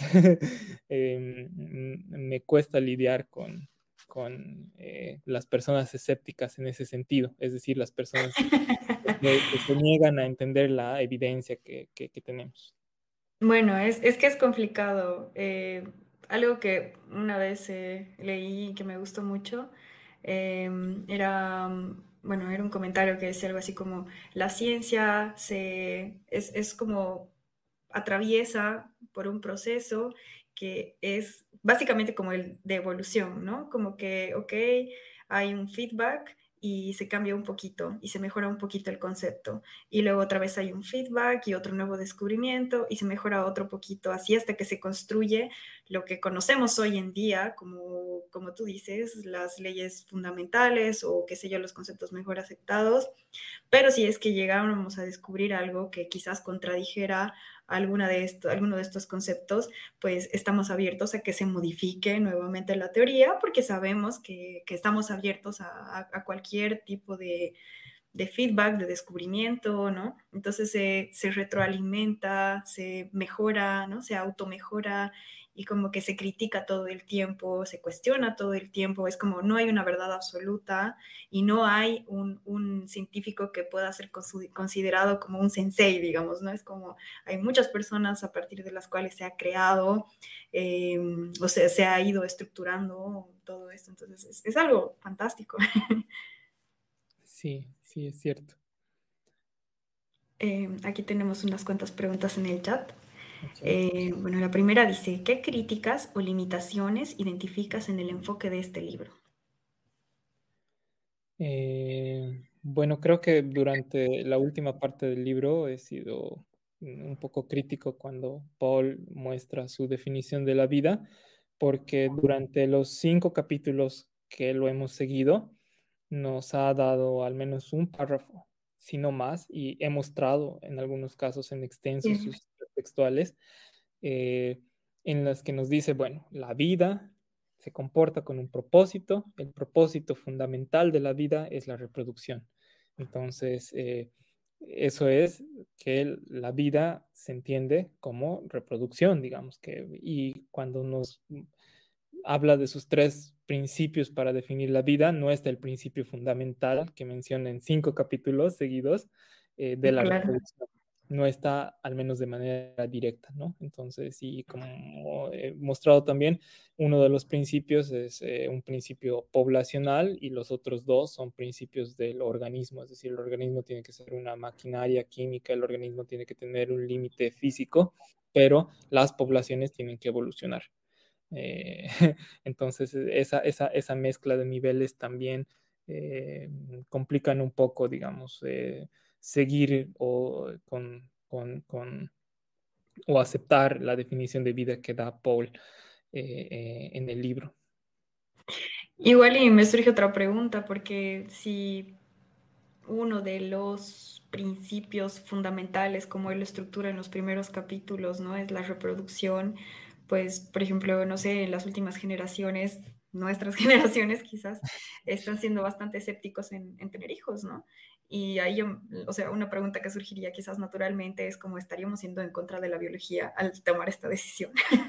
eh, me cuesta lidiar con, con eh, las personas escépticas en ese sentido, es decir, las personas que, que se niegan a entender la evidencia que, que, que tenemos. Bueno, es, es que es complicado. Eh, algo que una vez eh, leí y que me gustó mucho eh, era, mm, bueno, era un comentario que decía algo así como, la ciencia se, es, es como atraviesa por un proceso que es básicamente como el de evolución, ¿no? Como que, ok, hay un feedback y se cambia un poquito y se mejora un poquito el concepto. Y luego otra vez hay un feedback y otro nuevo descubrimiento y se mejora otro poquito, así hasta que se construye lo que conocemos hoy en día, como, como tú dices, las leyes fundamentales o qué sé yo, los conceptos mejor aceptados. Pero si es que llegáramos a descubrir algo que quizás contradijera alguna de esto, alguno de estos conceptos, pues estamos abiertos a que se modifique nuevamente la teoría porque sabemos que, que estamos abiertos a, a, a cualquier tipo de, de feedback, de descubrimiento, ¿no? Entonces se, se retroalimenta, se mejora, ¿no? Se automejora y como que se critica todo el tiempo, se cuestiona todo el tiempo, es como no hay una verdad absoluta y no hay un, un científico que pueda ser considerado como un sensei, digamos, ¿no? Es como hay muchas personas a partir de las cuales se ha creado, eh, o sea, se ha ido estructurando todo esto, entonces es, es algo fantástico. Sí, sí, es cierto. Eh, aquí tenemos unas cuantas preguntas en el chat. Ok. Eh, bueno, la primera dice, ¿qué críticas o limitaciones identificas en el enfoque de este libro? Eh, bueno, creo que durante la última parte del libro he sido un poco crítico cuando Paul muestra su definición de la vida, porque durante los cinco capítulos que lo hemos seguido, nos ha dado al menos un párrafo, si no más, y he mostrado en algunos casos en extenso Bien. sus textuales, eh, en las que nos dice, bueno, la vida se comporta con un propósito, el propósito fundamental de la vida es la reproducción. Entonces, eh, eso es que el- la vida se entiende como reproducción, digamos que, y cuando nos habla de sus tres principios para definir la vida, no está el principio fundamental que menciona en cinco capítulos seguidos eh, de la Claro. reproducción. No está, al menos de manera directa, ¿no? Entonces, y como he mostrado también, uno de los principios es eh, un principio poblacional y los otros dos son principios del organismo, es decir, el organismo tiene que ser una maquinaria química, el organismo tiene que tener un límite físico, pero las poblaciones tienen que evolucionar. Eh, entonces, esa, esa, esa mezcla de niveles también eh, complican un poco, digamos, eh, seguir o, con, con, con, o aceptar la definición de vida que da Paul eh, eh, en el libro. Igual y me surge otra pregunta, porque si uno de los principios fundamentales, como él lo estructura en los primeros capítulos, ¿no? Es la reproducción, pues, por ejemplo, no sé, en las últimas generaciones, nuestras generaciones quizás, están siendo bastante escépticos en, en tener hijos, ¿no? Y ahí, yo, o sea, una pregunta que surgiría quizás naturalmente es cómo estaríamos siendo en contra de la biología al tomar esta decisión.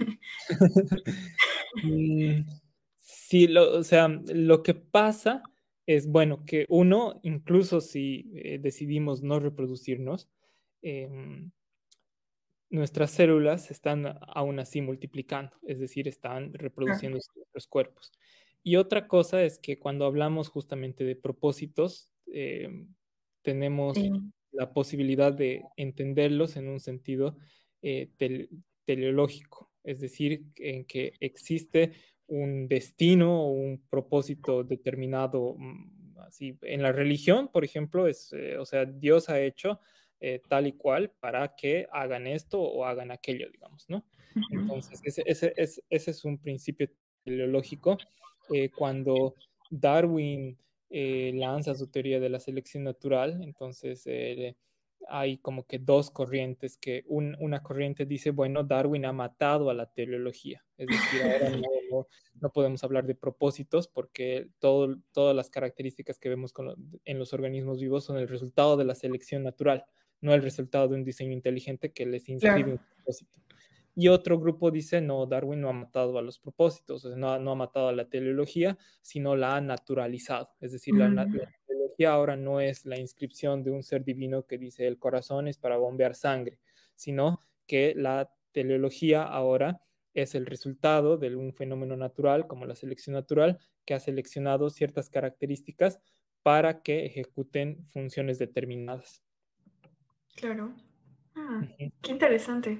Mm, sí, lo, o sea, lo que pasa es, bueno, que uno, incluso si eh, decidimos no reproducirnos, em, nuestras células están aún así multiplicando, es decir, están reproduciéndose en nuestros cuerpos. Y otra cosa es que cuando hablamos justamente de propósitos, eh, tenemos Sí, la posibilidad de entenderlos en un sentido eh, tel- teleológico, es decir, en que existe un destino o un propósito determinado. mm, Así, en la religión, por ejemplo, es, eh, o sea, Dios ha hecho eh, tal y cual para que hagan esto o hagan aquello, digamos, ¿no? Entonces, ese, ese, ese, ese es un principio teleológico. Eh, cuando Darwin eh, lanza su teoría de la selección natural, entonces eh, hay como que dos corrientes, que un- una corriente dice, bueno, Darwin ha matado a la teleología, es decir, ahora no, no- no podemos hablar de propósitos porque todo, todas las características que vemos con lo- en los organismos vivos son el resultado de la selección natural, no el resultado de un diseño inteligente que les inscribe Claro. un propósito. Y otro grupo dice, no, Darwin no ha matado a los propósitos, o sea, no, ha- no ha matado a la teleología, sino la ha naturalizado. Es decir, la, na- Mm, la teleología ahora no es la inscripción de un ser divino que dice el corazón es para bombear sangre, sino que la teleología ahora es el resultado de un fenómeno natural, como la selección natural, que ha seleccionado ciertas características para que ejecuten funciones determinadas. claro. Ah, Ujú. qué interesante.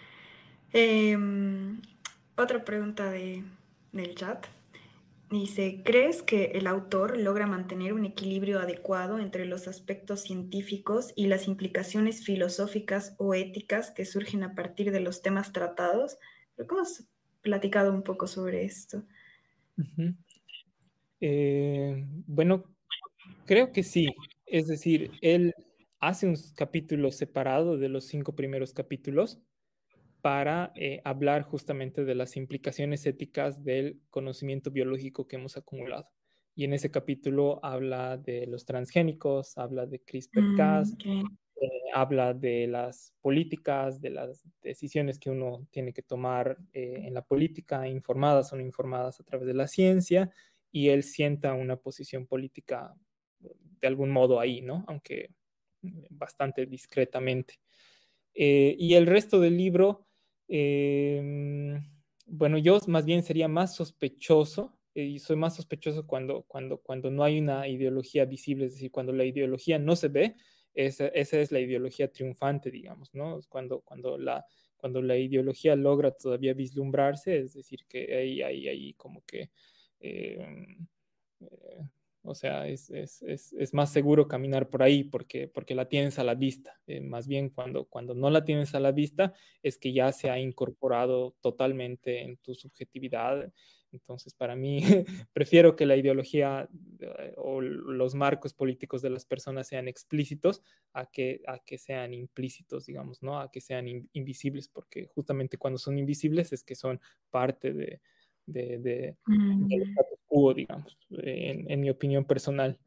Em, otra pregunta de, del chat. Dice, ¿crees que el autor logra mantener un equilibrio adecuado entre los aspectos científicos y las implicaciones filosóficas o éticas que surgen a partir de los temas tratados? Creo que hemos platicado un poco sobre esto. Ujú. Eh, bueno, creo que sí. Es decir, él hace un capítulo separado de los cinco primeros capítulos para eh, hablar justamente de las implicaciones éticas del conocimiento biológico que hemos acumulado. Y en ese capítulo habla de los transgénicos, habla de Mm, CRISPR-Cas, ok. eh, habla de las políticas, de las decisiones que uno tiene que tomar eh, en la política, informadas o no informadas a través de la ciencia, y él sienta una posición política de algún modo ahí, ¿no? Aunque mm, bastante discretamente. Eh, y el resto del libro, eh, bueno, yo más bien sería más sospechoso, eh, y soy más sospechoso cuando, cuando, cuando no hay una ideología visible, es decir, cuando la ideología no se ve, esa, esa es la ideología triunfante, digamos, ¿no? Cuando, cuando la, cuando la ideología logra todavía vislumbrarse, es decir, que ahí, ahí, ahí como que... eh, eh, o sea, es, es, es, es, más seguro caminar por ahí porque, porque la tienes a la vista. Eh, más bien cuando, cuando no la tienes a la vista es que ya se ha incorporado totalmente en tu subjetividad. Entonces, para mí, prefiero que la ideología eh, o los marcos políticos de las personas sean explícitos a que, a que sean implícitos, digamos, ¿no? A que sean in, invisibles, porque justamente cuando son invisibles es que son parte de, de, de del Mm, status quo, digamos, en, en mi opinión personal.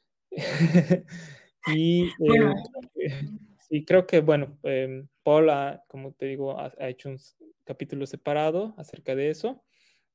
Y bueno, eh, sí, creo que, bueno, eh, Paul, ha, como te digo, ha, ha hecho un s- capítulo separado acerca de eso.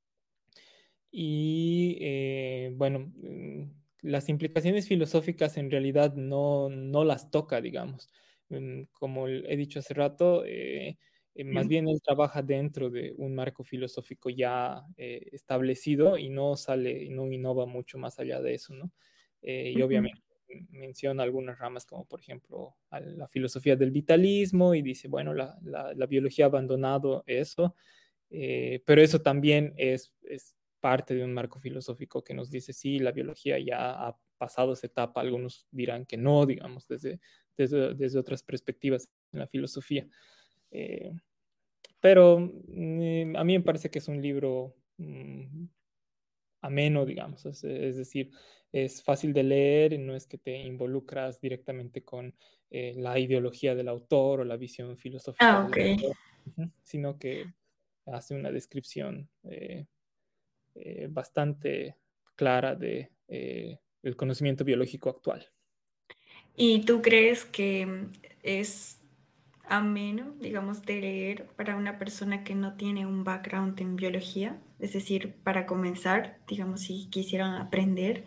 Y eh, bueno, mm, las implicaciones filosóficas en realidad no, no las toca, digamos. Mm, Como he dicho hace rato, eh, eh, más sí. bien él trabaja dentro de un marco filosófico ya eh, establecido y no sale, y no innova mucho más allá de eso, ¿no? Eh, y Ujú. obviamente mm, menciona algunas ramas como por ejemplo a la filosofía del vitalismo y dice, bueno, la, la, la biología ha abandonado eso, eh, pero eso también es, es parte de un marco filosófico que nos dice, sí, la biología ya ha pasado esa etapa, algunos dirán que no, digamos, desde, desde, desde otras perspectivas en la filosofía. Eh, pero mm, a mí me parece que es un libro mm, ameno, digamos, es, es decir, es fácil de leer, no es que te involucras directamente con eh, la ideología del autor o la visión filosófica Ah, del ok. autor, ujú, sino que hace una descripción eh, eh, bastante clara de eh, el conocimiento biológico actual. ¿Y tú crees que es ameno, digamos, de leer para una persona que no tiene un background en biología? Es decir, para comenzar, digamos, si quisieran aprender.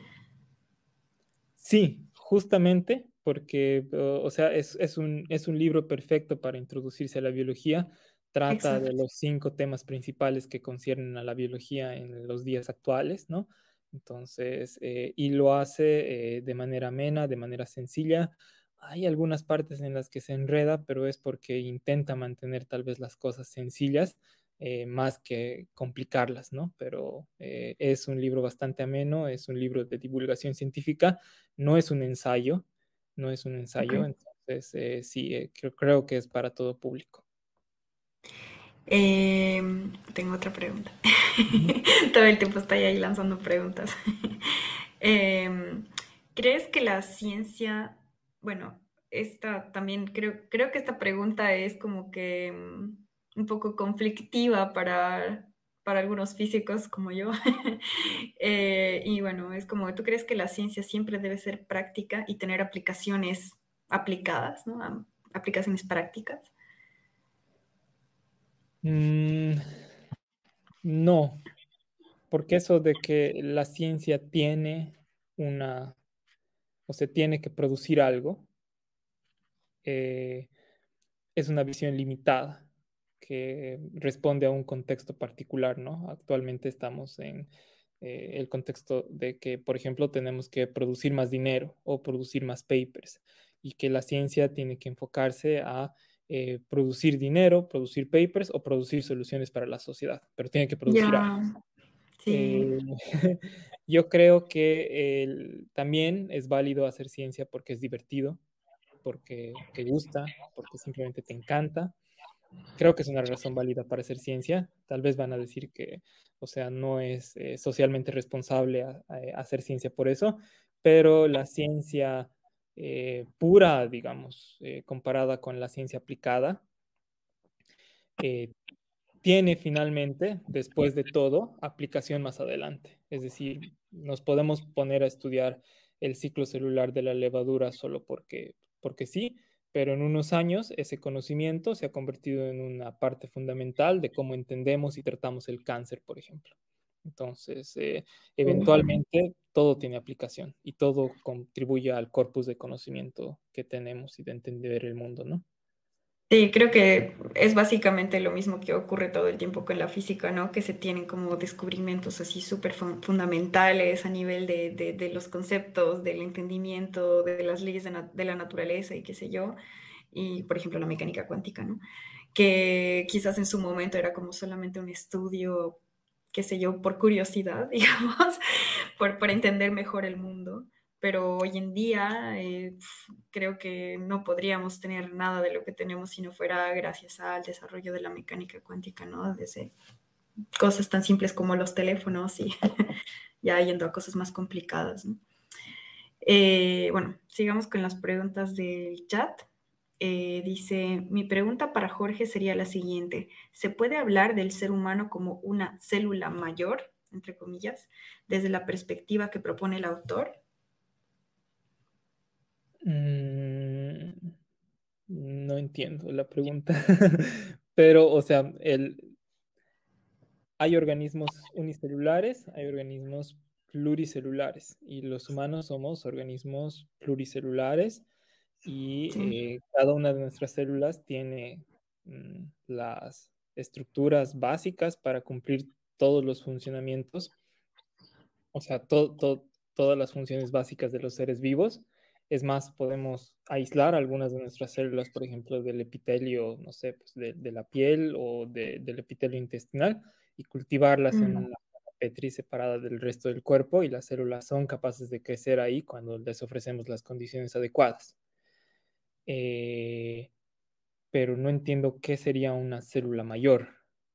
Sí, justamente porque, o sea, es, es un, es un libro perfecto para introducirse a la biología. Trata de Exacto. los cinco temas principales que conciernen a la biología en los días actuales, ¿no? Entonces, eh, y lo hace eh, de manera amena, de manera sencilla. Hay algunas partes en las que se enreda, pero es porque intenta mantener tal vez las cosas sencillas, eh, más que complicarlas, ¿no? Pero eh, es un libro bastante ameno, es un libro de divulgación científica, no es un ensayo, no es un Ok. ensayo. Entonces, eh, sí, eh, creo, creo que es para todo público. Eh, tengo otra pregunta. Ujú. Todo el tiempo estoy ahí lanzando preguntas. Eh, ¿crees que la ciencia, bueno, esta también creo, creo que esta pregunta es como que mm, un poco conflictiva para, para algunos físicos como yo. Eh, y bueno, es como, ¿tú crees que la ciencia siempre debe ser práctica y tener aplicaciones aplicadas, ¿no? Am- Aplicaciones prácticas. Mm, no, porque eso de que la ciencia tiene una, o se tiene que producir algo, eh, es una visión limitada que responde a un contexto particular, ¿no? Actualmente estamos en eh, el contexto de que, por ejemplo, tenemos que producir más dinero o producir más papers y que la ciencia tiene que enfocarse a eh, producir dinero, producir papers o producir soluciones para la sociedad, pero tiene que producir algo. Ya, sí. Eh, yo creo que el- también es válido hacer ciencia porque es divertido, porque te gusta, porque simplemente te encanta. Creo que es una razón válida para hacer ciencia. Tal vez van a decir que, o sea, no es eh, socialmente responsable a- a- hacer ciencia por eso, pero la ciencia eh, pura, digamos, eh, comparada con la ciencia aplicada, eh, tiene finalmente, después de todo, aplicación más adelante. Es decir, nos podemos poner a estudiar el ciclo celular de la levadura solo porque, porque sí, pero en unos años ese conocimiento se ha convertido en una parte fundamental de cómo entendemos y tratamos el cáncer, por ejemplo. Entonces, eh, eventualmente todo tiene aplicación y todo contribuye al corpus de conocimiento que tenemos y de entender el mundo, ¿no? Sí, creo que es básicamente lo mismo que ocurre todo el tiempo con la física, ¿no? Que se tienen como descubrimientos así súper fun- fundamentales a nivel de, de- de los conceptos, del entendimiento, de las leyes de, na- de la naturaleza y qué sé yo. Y, por ejemplo, la mecánica cuántica, ¿no? Que quizás en su momento era como solamente un estudio, qué sé yo, por curiosidad, digamos, por, por entender mejor el mundo. Pero hoy en día eh, creo que no podríamos tener nada de lo que tenemos si no fuera gracias al desarrollo de la mecánica cuántica, ¿no? Desde cosas tan simples como los teléfonos y ya yendo a cosas más complicadas, ¿no? Eh, bueno, sigamos con las preguntas del chat. Eh, dice, mi pregunta para Jorge sería la siguiente. ¿Se puede hablar del ser humano como una célula mayor, entre comillas, desde la perspectiva que propone el autor? Mm, no entiendo la pregunta, pero, o sea, el, hay organismos unicelulares, hay organismos pluricelulares y los humanos somos organismos pluricelulares y Sí. eh, cada una de nuestras células tiene mm, las estructuras básicas para cumplir todos los funcionamientos, o sea, to- to- todas las funciones básicas de los seres vivos. Es más, podemos aislar algunas de nuestras células, por ejemplo, del epitelio, no sé, pues de, de la piel o de- del epitelio intestinal y cultivarlas en Mm. una Petri separada del resto del cuerpo y las células son capaces de crecer ahí cuando les ofrecemos las condiciones adecuadas. Eh, pero no entiendo qué sería una célula mayor.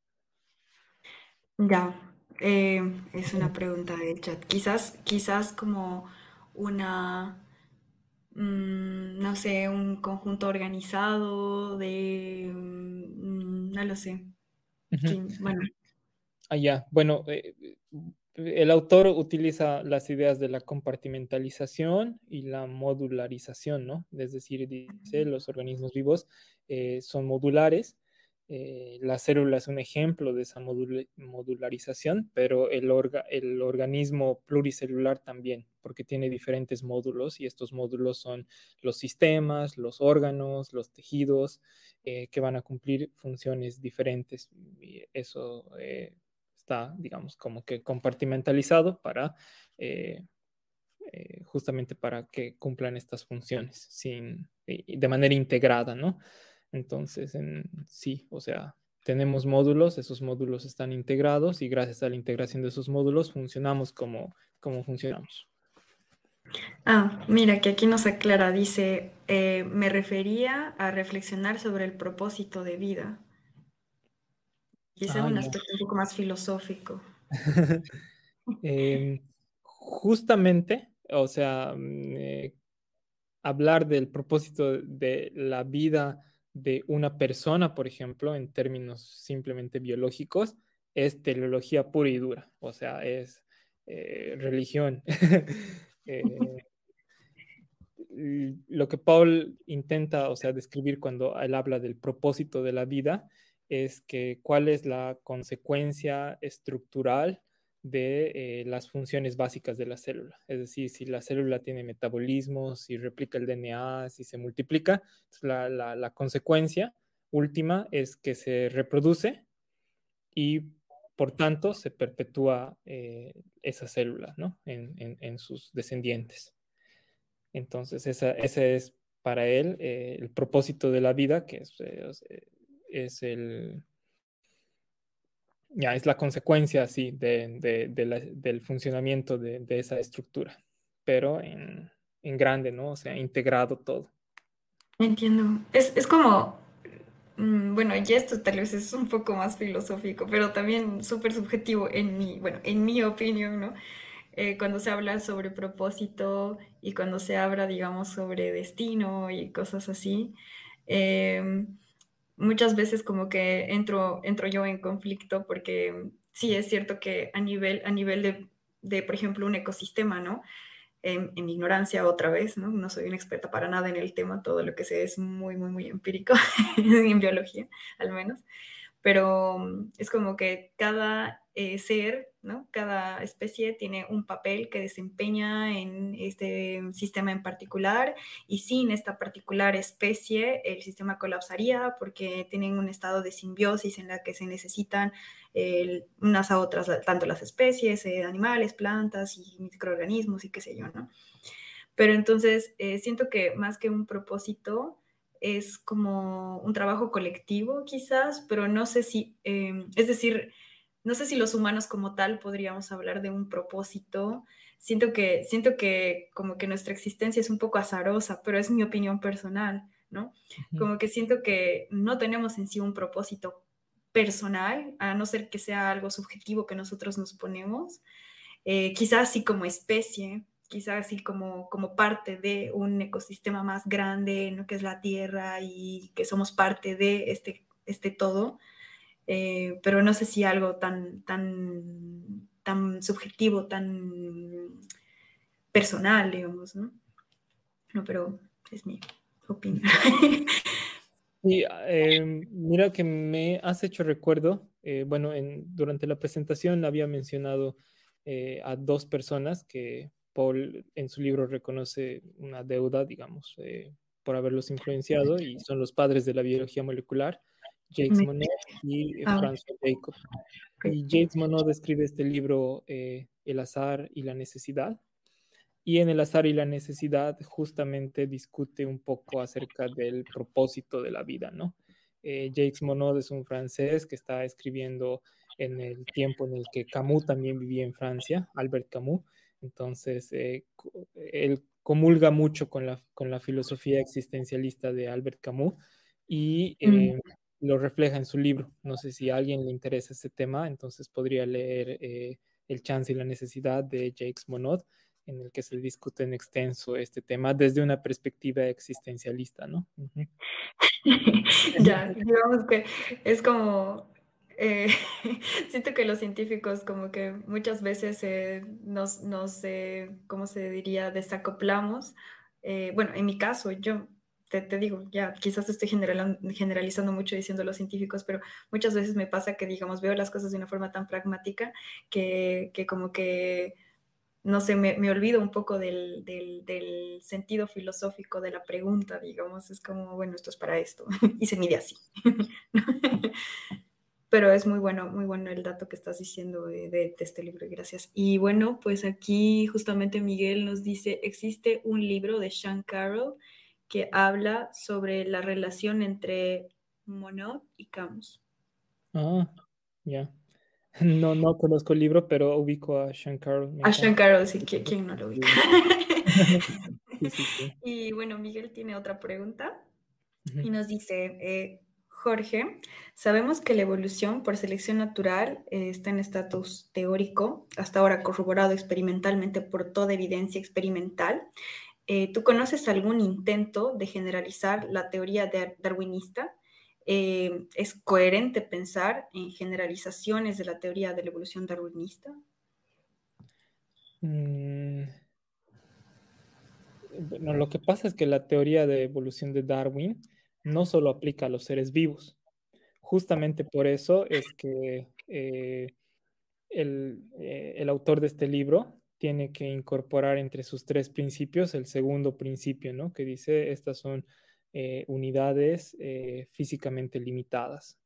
Ya, eh, es una pregunta del chat. Quizás, quizás como una, mm, no sé, un conjunto organizado de, mm, no lo sé. Ujú. Sí, bueno, Ah, ya. Bueno, eh, el autor utiliza las ideas de la compartimentalización y la modularización, ¿no? Es decir, dice, los organismos vivos eh, son modulares. Eh, la célula es un ejemplo de esa modula- modularización, pero el, orga- el organismo pluricelular también, porque tiene diferentes módulos y estos módulos son los sistemas, los órganos, los tejidos, eh, que van a cumplir funciones diferentes. Y eso eh, está, digamos, como que compartimentalizado para eh, eh, justamente para que cumplan estas funciones sin, y de manera integrada, ¿no? Entonces, en, sí, o sea, tenemos módulos, esos módulos están integrados y gracias a la integración de esos módulos funcionamos como, como funcionamos. ah, mira, que aquí nos aclara, dice, eh, me refería a reflexionar sobre el propósito de vida. Quizá Ah, un ya. aspecto un poco más filosófico. Em, Justamente, o sea, mm, eh, hablar del propósito de la vida de una persona, por ejemplo, en términos simplemente biológicos, es teleología pura y dura, o sea, es eh, religión. Eh, l- lo que Paul intenta, o sea, describir cuando él habla del propósito de la vida es que cuál es la consecuencia estructural de eh, las funciones básicas de la célula. Es decir, si la célula tiene metabolismo, si replica el D N A, si se multiplica, entonces la, la- la consecuencia última es que se reproduce y por tanto se perpetúa eh, esa célula, ¿no? en en- en sus descendientes. Entonces, esa, ese es para él eh, el propósito de la vida, que es, eh, es el, ya, es la consecuencia, sí, de, de- de la- del funcionamiento de, de esa estructura, pero en, en grande, ¿no? O sea, integrado todo. Entiendo. Es, es como, mm, bueno, y esto tal vez es un poco más filosófico, pero también súper subjetivo en mi, bueno, en mi opinión, ¿no? Eh, cuando se habla sobre propósito y cuando se habla, digamos, sobre destino y cosas así, eh, muchas veces como que entro, entro yo en conflicto porque sí es cierto que a nivel, a nivel de, de, por ejemplo, un ecosistema, ¿no? En, en, mi ignorancia otra vez, ¿no? No soy una experta para nada en el tema, todo lo que sé es muy, muy, muy empírico, en biología al menos, pero mm, es como que cada eh, ser, ¿no? Cada especie tiene un papel que desempeña en este sistema en particular y sin esta particular especie el sistema colapsaría porque tienen un estado de simbiosis en la que se necesitan eh, unas a otras, tanto las especies, eh, animales, plantas y microorganismos y qué sé yo, ¿no? Pero entonces eh, siento que más que un propósito es como un trabajo colectivo quizás, pero no sé si, eh, es decir, no sé si los humanos como tal podríamos hablar de un propósito. Siento que, siento que como que nuestra existencia es un poco azarosa, pero es mi opinión personal, ¿no? Ujú. Como que siento que no tenemos en sí un propósito personal, a no ser que sea algo subjetivo que nosotros nos ponemos, eh, quizás sí como especie, quizás sí como, como parte de un ecosistema más grande, ¿no? Que es la Tierra y que somos parte de este, este todo, eh, pero no sé si algo tan, tan, tan subjetivo, tan personal, digamos, ¿no? No, pero es mi opinión. Y eh, mira que me has hecho recuerdo, eh, bueno, en, durante la presentación había mencionado eh, a dos personas que Paul en su libro reconoce una deuda, digamos, eh, por haberlos influenciado, y son los padres de la biología molecular, Jacques Me- Monod y eh, ah, François Jacob. ok. Y Jacques Monod escribe este libro, eh, El azar y la necesidad. Y en El azar y la necesidad justamente discute un poco acerca del propósito de la vida, ¿no? Eh, Jacques Monod es un francés que está escribiendo en el tiempo en el que Camus también vivía en Francia, Albert Camus. Entonces, eh, él comulga mucho con la, con la filosofía existencialista de Albert Camus y Mm. eh, lo refleja en su libro. No sé si a alguien le interesa ese tema, entonces podría leer eh, El chance y la necesidad de Jacques Monod, en el que se discute en extenso este tema desde una perspectiva existencialista, ¿no? Ujú. Ya, digamos que es como, eh, siento que los científicos como que muchas veces eh, nos, nos eh, ¿cómo se diría?, desacoplamos. Eh, bueno, en mi caso, yo te, te digo, ya, quizás estoy general- generalizando mucho diciendo los científicos, pero muchas veces me pasa que, digamos, veo las cosas de una forma tan pragmática que, que como que no sé, me, me olvido un poco del, del, del, sentido filosófico de la pregunta, digamos, es como, bueno, esto es para esto, y se mide así. Pero es muy bueno, muy bueno el dato que estás diciendo de, de, de, este libro, gracias. Y bueno, pues aquí justamente Miguel nos dice, existe un libro de Sean Carroll que habla sobre la relación entre Monod y Camus. Ah, ya. No, no conozco el libro, pero ubico a Sean Carroll, me A Sean encanta. Carroll, sí, ¿quién no lo ubica? Sí, sí, sí. Y bueno, Miguel tiene otra pregunta Ujú. y nos dice, eh, Jorge, sabemos que la evolución por selección natural eh, está en estatus teórico, hasta ahora corroborado experimentalmente por toda evidencia experimental. Eh, ¿tú conoces algún intento de generalizar la teoría de- darwinista? Eh, ¿es coherente pensar en generalizaciones de la teoría de la evolución darwinista? Mm, bueno, lo que pasa es que la teoría de evolución de Darwin no solo aplica a los seres vivos. Justamente por eso es que eh, el, eh, el autor de este libro tiene que incorporar entre sus tres principios el segundo principio, ¿no? Que dice, estas son eh, unidades eh, físicamente limitadas.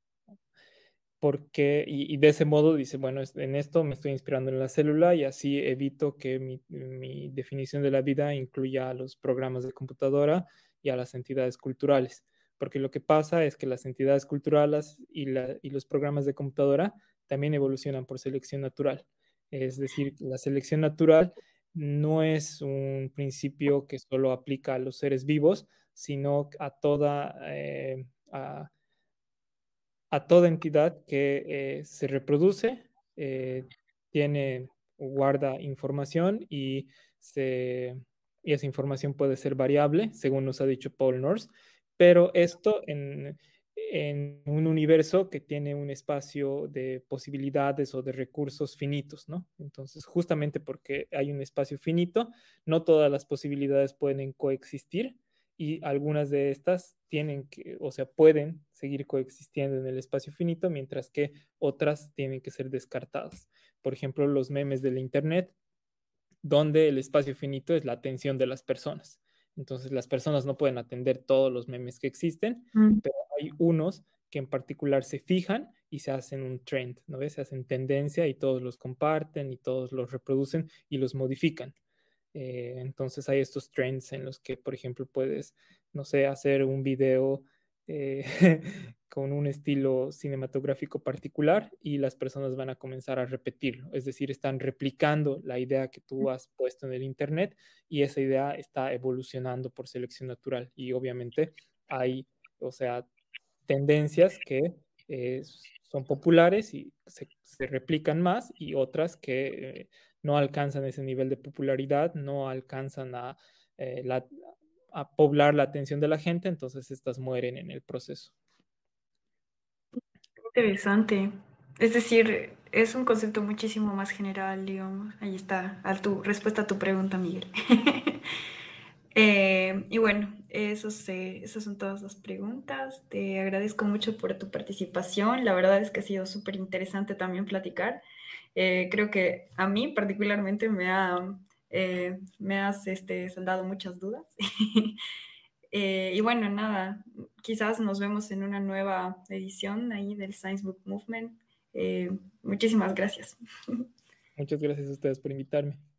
Porque, y, y de ese modo dice, bueno, es- en esto me estoy inspirando en la célula y así evito que mi, mi definición de la vida incluya a los programas de computadora y a las entidades culturales. Porque lo que pasa es que las entidades culturales y, la- y los programas de computadora también evolucionan por selección natural. Es decir, la selección natural no es un principio que solo aplica a los seres vivos, sino a toda, eh, a a toda entidad que eh, se reproduce, eh, tiene o guarda información y, se, y esa información puede ser variable, según nos ha dicho Paul North, pero esto en, en un universo que tiene un espacio de posibilidades o de recursos finitos, ¿no? Entonces, justamente porque hay un espacio finito, no todas las posibilidades pueden coexistir y algunas de estas tienen que, o sea, pueden seguir coexistiendo en el espacio finito, mientras que otras tienen que ser descartadas. Por ejemplo, los memes del Internet, donde el espacio finito es la atención de las personas. Entonces, las personas no pueden atender todos los memes que existen, Mm. pero hay unos que en particular se fijan y se hacen un trend, ¿no ves? Se hacen tendencia y todos los comparten y todos los reproducen y los modifican. Eh, entonces hay estos trends en los que, por ejemplo, puedes, no sé, hacer un video eh, con un estilo cinematográfico particular y las personas van a comenzar a repetirlo. Es decir, están replicando la idea que tú has puesto en el Internet y esa idea está evolucionando por selección natural. Y obviamente hay, o sea, tendencias que eh, son populares y se, se, replican más y otras que eh, no alcanzan ese nivel de popularidad, no alcanzan a, eh, la, a poblar la atención de la gente, entonces estas mueren en el proceso. Interesante. Es decir, es un concepto muchísimo más general, digamos. Ahí está, a tu respuesta a tu pregunta, Miguel. Eh, y bueno, esos, eh, esas son todas las preguntas. Te agradezco mucho por tu participación. La verdad es que ha sido súper interesante también platicar. Eh, creo que a mí particularmente me, ha, eh, me has este, saldado muchas dudas. Eh, y bueno, nada, quizás nos vemos en una nueva edición ahí del Science Book Movement. Eh, muchísimas gracias. Muchas gracias a ustedes por invitarme.